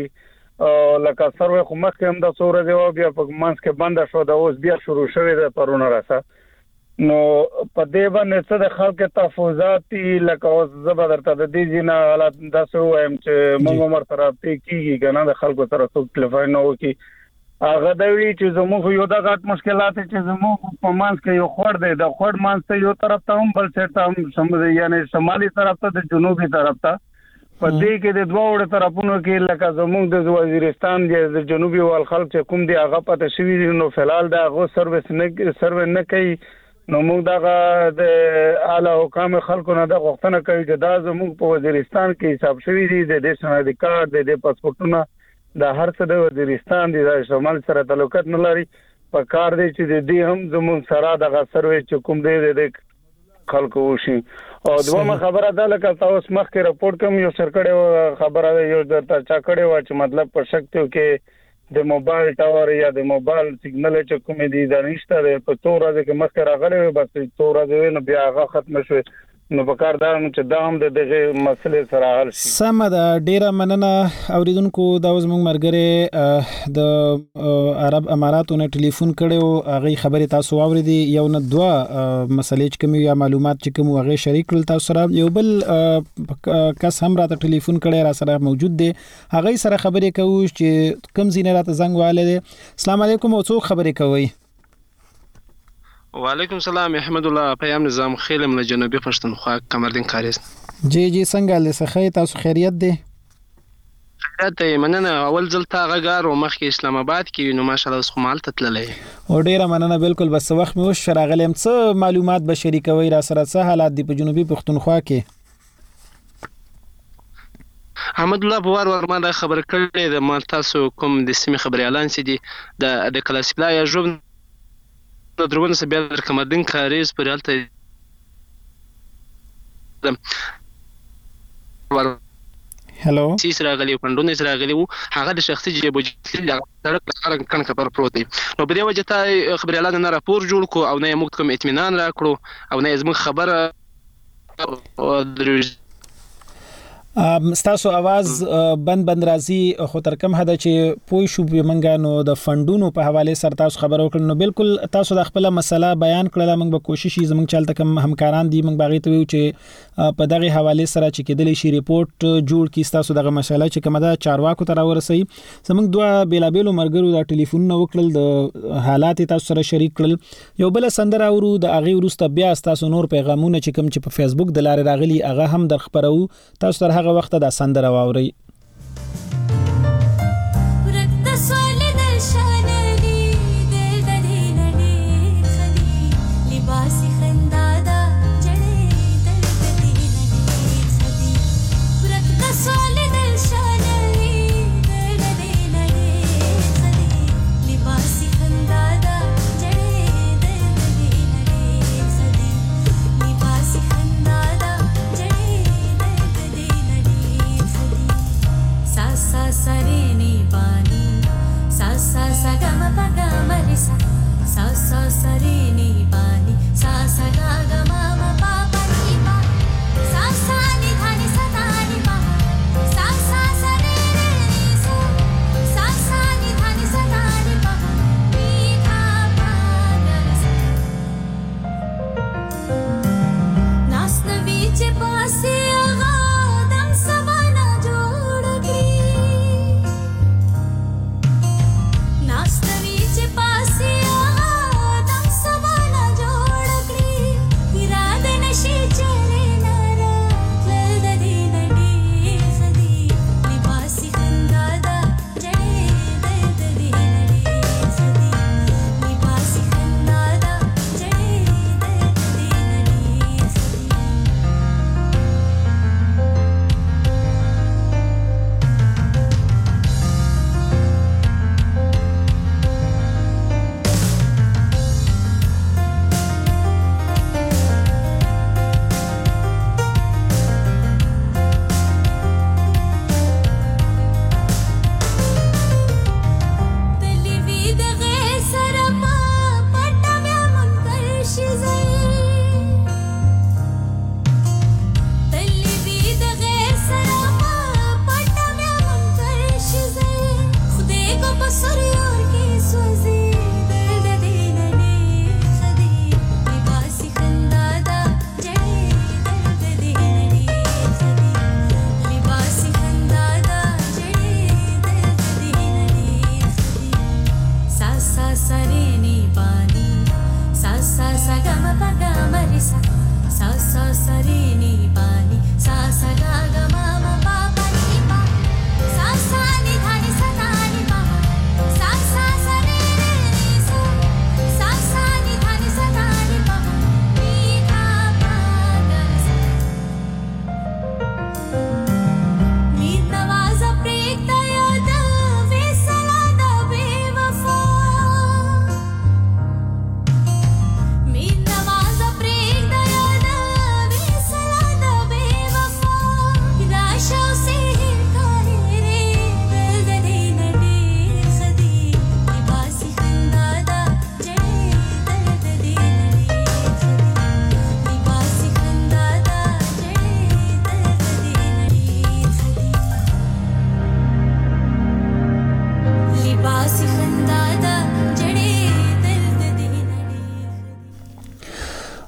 لکه سروې خو مخکې هم د څو ورځې وه بیا په منځ کې بنده شو د اوس بیا شروع شوې ده پرونه راسه نو په دې باندې څه د خلکو تحفظات دي لکه اوس زه به درته د دې ځینې حالات داسې ووایم چې موږ هم ورته رابطې کېږي که نه د خلکو سره څوک ټلیفون نه وکړي هغه دا وی چې زموږ یو د غټ مشکلات چې زموږ په منځ کې یو خور دی د خور منځ ته یو طرف ته هم بل څه ته هم یعنی شمالي طرف ته د جنوبي طرف ته په دې کې د دوه وړ طرفونو کې لکه زموږ د وزیرستان د جنوبي وال خلک چې کوم دی هغه پته شوی دي نو فلال دا هغه سرویس نه کوي نو موږ دا د اعلی حکام خلکو نه د غوښتنه کوي چې دا زموږ په وزیرستان کې حساب شوی دي د دې شناختی کارت د پاسپورتونو د هر څه د وزیرستان دي د شمال سره تعلقات نه لري په کار دی چې د دې هم زموږ سره د سروې چې کوم دی د خلکو وشي او دومره خبره ده لکه تاسو مخکې راپورټ کوم یو سرکړې خبره یو درته چا کړې و چې مطلب په شکتو کې د موبایل ټاور یا د موبایل سیګنل چې کوم دی د نشته په تور ورځې کې مخکې راغلی بس تور ورځې نه بیا هغه ختم شو نو په کار دا چې دا هم د دغه مسلې سره حل شي. سم ده ډیره مننه اوریدونکو دا زموږ مرګره د عرب اماراتو نه ټلیفون کړو هغه خبره تاسو اوریدي یو نه دوه مسلې چې کوم یا معلومات چې کوم هغه شریک کړل تاسو سره یو بل کس هم راته ټلیفون کړی را سره موجود دی هغه سره خبرې کوو چې کوم زینه راته زنګ والے دی. السلام علیکم او څوک خبرې کوي؟ وعلیکم السلام احمد الله پیام نظام خیلم له جنوبي پښتونخوا قمردین کاریز. جی څنګه لسخه تاسو خیریت دی؟ خیریت دی مننه اول ځل تا غږار او مخکې اسلام آباد کې نو ماشاءالله اوس خو مالته تللی او ډیره مننه بالکل بس وخت مې وش راغلم څه معلومات به شریکوي را سره څه حالات دی په جنوبي پښتونخوا کې؟ احمد الله بوار ورما دا خبر کړی د مال تاسو کوم د سیمې خبري اعلان سي دي د کلاسیکلا یا ژوند د درونه سبیا در کمدن کاریز پر حالت هلو سیس راغلی پندونه راغلی هغه د شخصي جيبو سړک لاره کنه پر پروت نو په دې وجه ته خبري اعلان نه راپور جوړ کو او نه موږ کوم اطمینان راکړو او نه زموږ خبره ستاسو आवाज بند راځي خو تر کوم حد چې پوي شو بمنګا نو د فندونو په حواله سره تاسو خبرو کړل نو بالکل تاسو د خپل مسله بیان کړل موږ به کوشش یې زموږ چلته کوم همکاران دي موږ باغې ته ویو چې په دغه حواله سره چې کېدلی شي ریپورت جوړ کی تاسو دغه مسله چې کومه ده چارواکو ته راورسي زموږ دوه بیلابېلو مرګرو د ټلیفون نو وکړل د حالات تاسو سره شریک کړل یو بل سندره اورو د اغه ورسته بیا تاسو نور پیغامونه چې کوم چې په فیسبوک د لارې راغلي هغه هم در خبرو تاسو تر هغه وخت دا سندره واوري.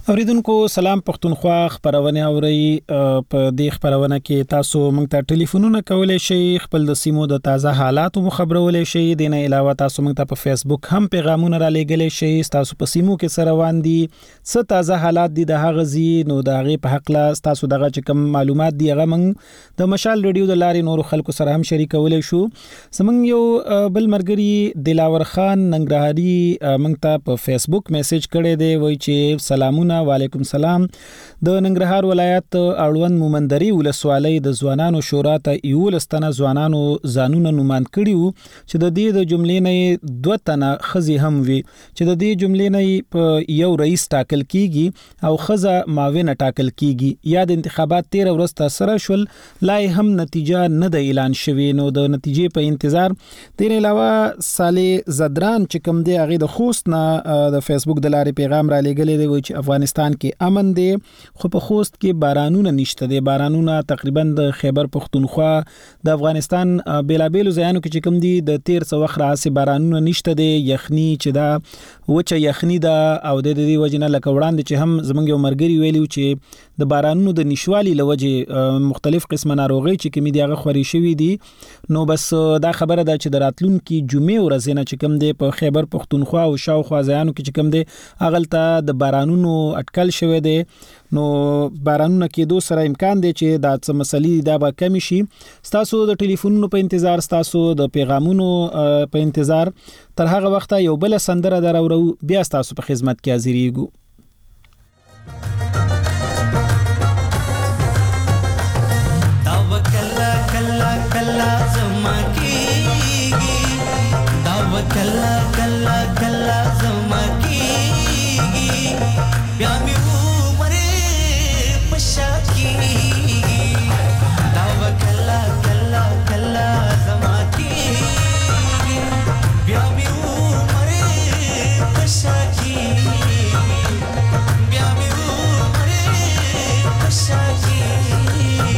اوریدونکو سلام پښتونخوا خبرونه اوري په دې خبرونه کې تاسو موږ ته ټلیفونونه کولای شئ خپل د سیمو د تازه حالاتو مخبرولای شئ د نه علاوه تاسو موږ ته په فیسبوک هم پیغامونه را لګولای شئ تاسو په سیمو کې سره روان دي څه تازه حالات دي د هغه زی نو د هغه په حق لا تاسو دغه کوم معلومات دي هغه موږ د مشال ریډیو د لارې نور خلکو سره هم شریکولای شو سمنګ یو بل مرګري دلاور خان ننګرهاري موږ ته په فیسبوک میسج کړی دی وایي چې سلامونه وعلیکم سلام د ننګرهار ولایت اړوند مومندري ولسوالۍ د ځوانانو شورا ته یو لستنه ځوانانو ځانونه نوماند کړیو چې د دې د جملې نه دوه تنه خزي هم وي چې د دې جملې نه په یو رئیس ټاکل کیږي او خزه معاون ټاکل کیږي یا د انتخابات 13 ورځ تر سره شول لای هم نتیجه نه د اعلان شوی نو د نتیجې په انتظار تیر علاوه صالح زدران چې کوم دی هغه د خوست نه د فیسبوک د لارې پیغام را لګلې دی چې افغانستان کې امن دی خو په خوست کې بارانونه نشته دي بارانونه تقریبا د خیبر پختونخوا د افغانستان بیلابیلو ځایانو کې چې کوم دي د 13 وخت راځي بارانونه نشته دي یخني چې دا وچه یخني دا او د دې وجنه لکه وړاندې چې هم زمونږ یو مرګري ویلو چې د بارانونو د نشوالي لوجه مختلف قسمه ناروغي چې کوم دي هغه خوري شوی دي نو بس دا خبره ده چې د راتلونکو جمعې ورځ نه چې کوم دي په خیبر پختونخوا او شاوخوا ځایانو کې چې کوم دي اغلته د بارانونو اټکل شوی دی نو بارانونه کېدو سره امکان دی چې دا څه مسلې دا به کم شي تاسو د ټلیفونونو په انتظار تاسو د پیغامونو په انتظار تر هغه وخت یو بل سندره درو بیا تاسو په خدمت کې حاضرېږو کلا کلا کلا زما کیږي بیا می عمر پشا کیږي دا کلا کلا کلا زما کیږي بیا می عمر پشا کیږي بیا می عمر پشا کیږي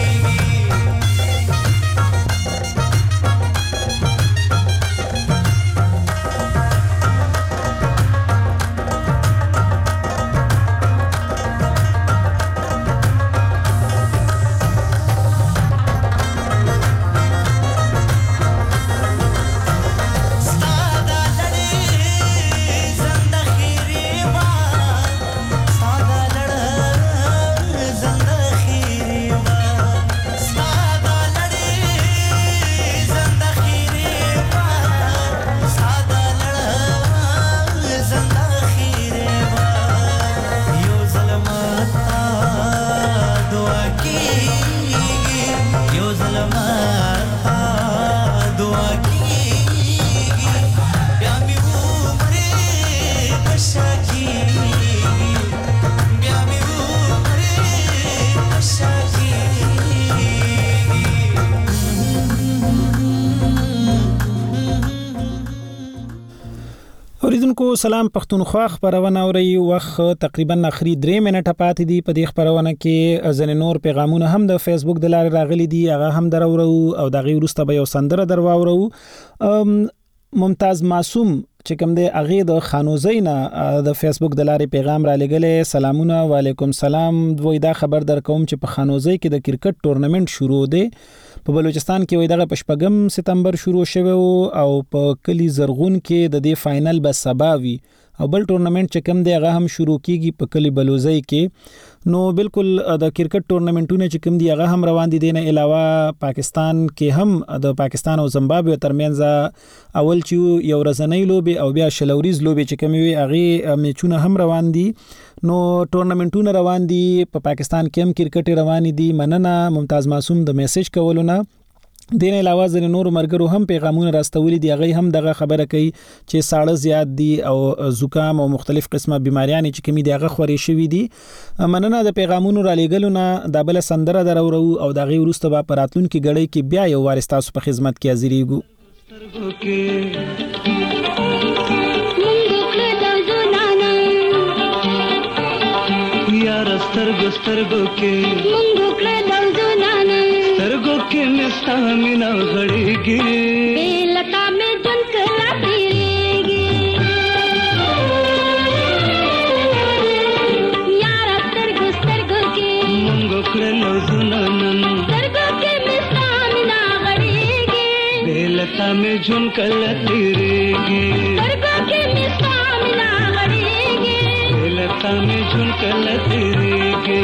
اوریدونکو سلام پښتونخوا خبرونه اوري وخت تقریبا اخري 3 منټه پاتې دي په دې خبرونه کې ځنې نور پیغامونه هم د فیسبوک د لارې راغلي دي هغه هم درو او دغه وروسته به یو سندره درواورو ممتاز معصوم چې کوم دی هغه د خانوزینا د فیسبوک د لارې پیغام را لګلې سلامونه وعلیکم سلام دوی دا خبر در کوم چې په خانوزی کې د کرکټ ټورنمنت شروع دی په بلوچستان کې وای دغه پشپغم سپتمبر شروع شوه او په کلی زرغون کې د دې فائنل به سبا وي او بل ټورنمنت چې کوم دی هغه هم شروع کیږي په کلی بلوزي کې نو بالکل د کرکټ ټورنمنټونه چې کوم دی هغه هم روان دي نه علاوه پاکستان کې هم د پاکستان او زیمبابوې ترمنځ اول چې یو ورځنۍ لوبي او بیا شلوريز لوبي چې کوم وي هغه میچونه هم روان دي نو ټورنمنټونه روان دي په پاکستان کې هم کرکټ روان دي مننه ممتاز معصوم د میسج کولونه دین علاوه ځنې نور مرګرو هم پیغامونه راستولي دي هغه هم دغه خبره کوي چې ساړه زیات دي او زکام او مختلف قسمه بیماریان چې کمی دغه خوري شوی دي مننه د پیغامونو را لېګلونه د بل سندره درو او دغه ورسته په راتلون کې غړي کې بیا یو وارث تاسو په خدمت کې حاضرېږو یار سترګو کې مونږ کړه سترګو کې مستا مینا غړېږي لتا مې جن کلا تیریږي रोजुनन सरगो के मिसामिना गड़ेगे बेलता में झुनकल तिरेगे सरगो के मिसामिना गड़ेगे बेलता में झुनकल तिरेगे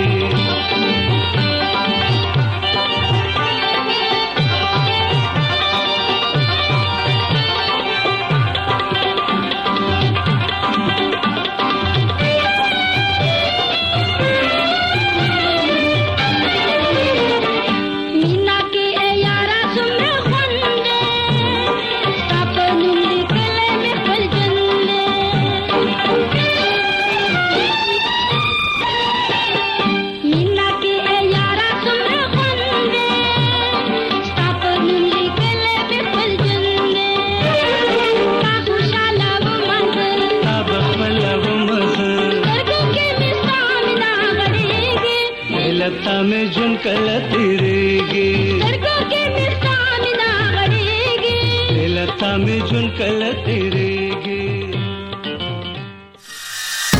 में झुनकल तिरेगे सरगो के मिसामिना गड़ेगे लता में झुनकल तिरेगे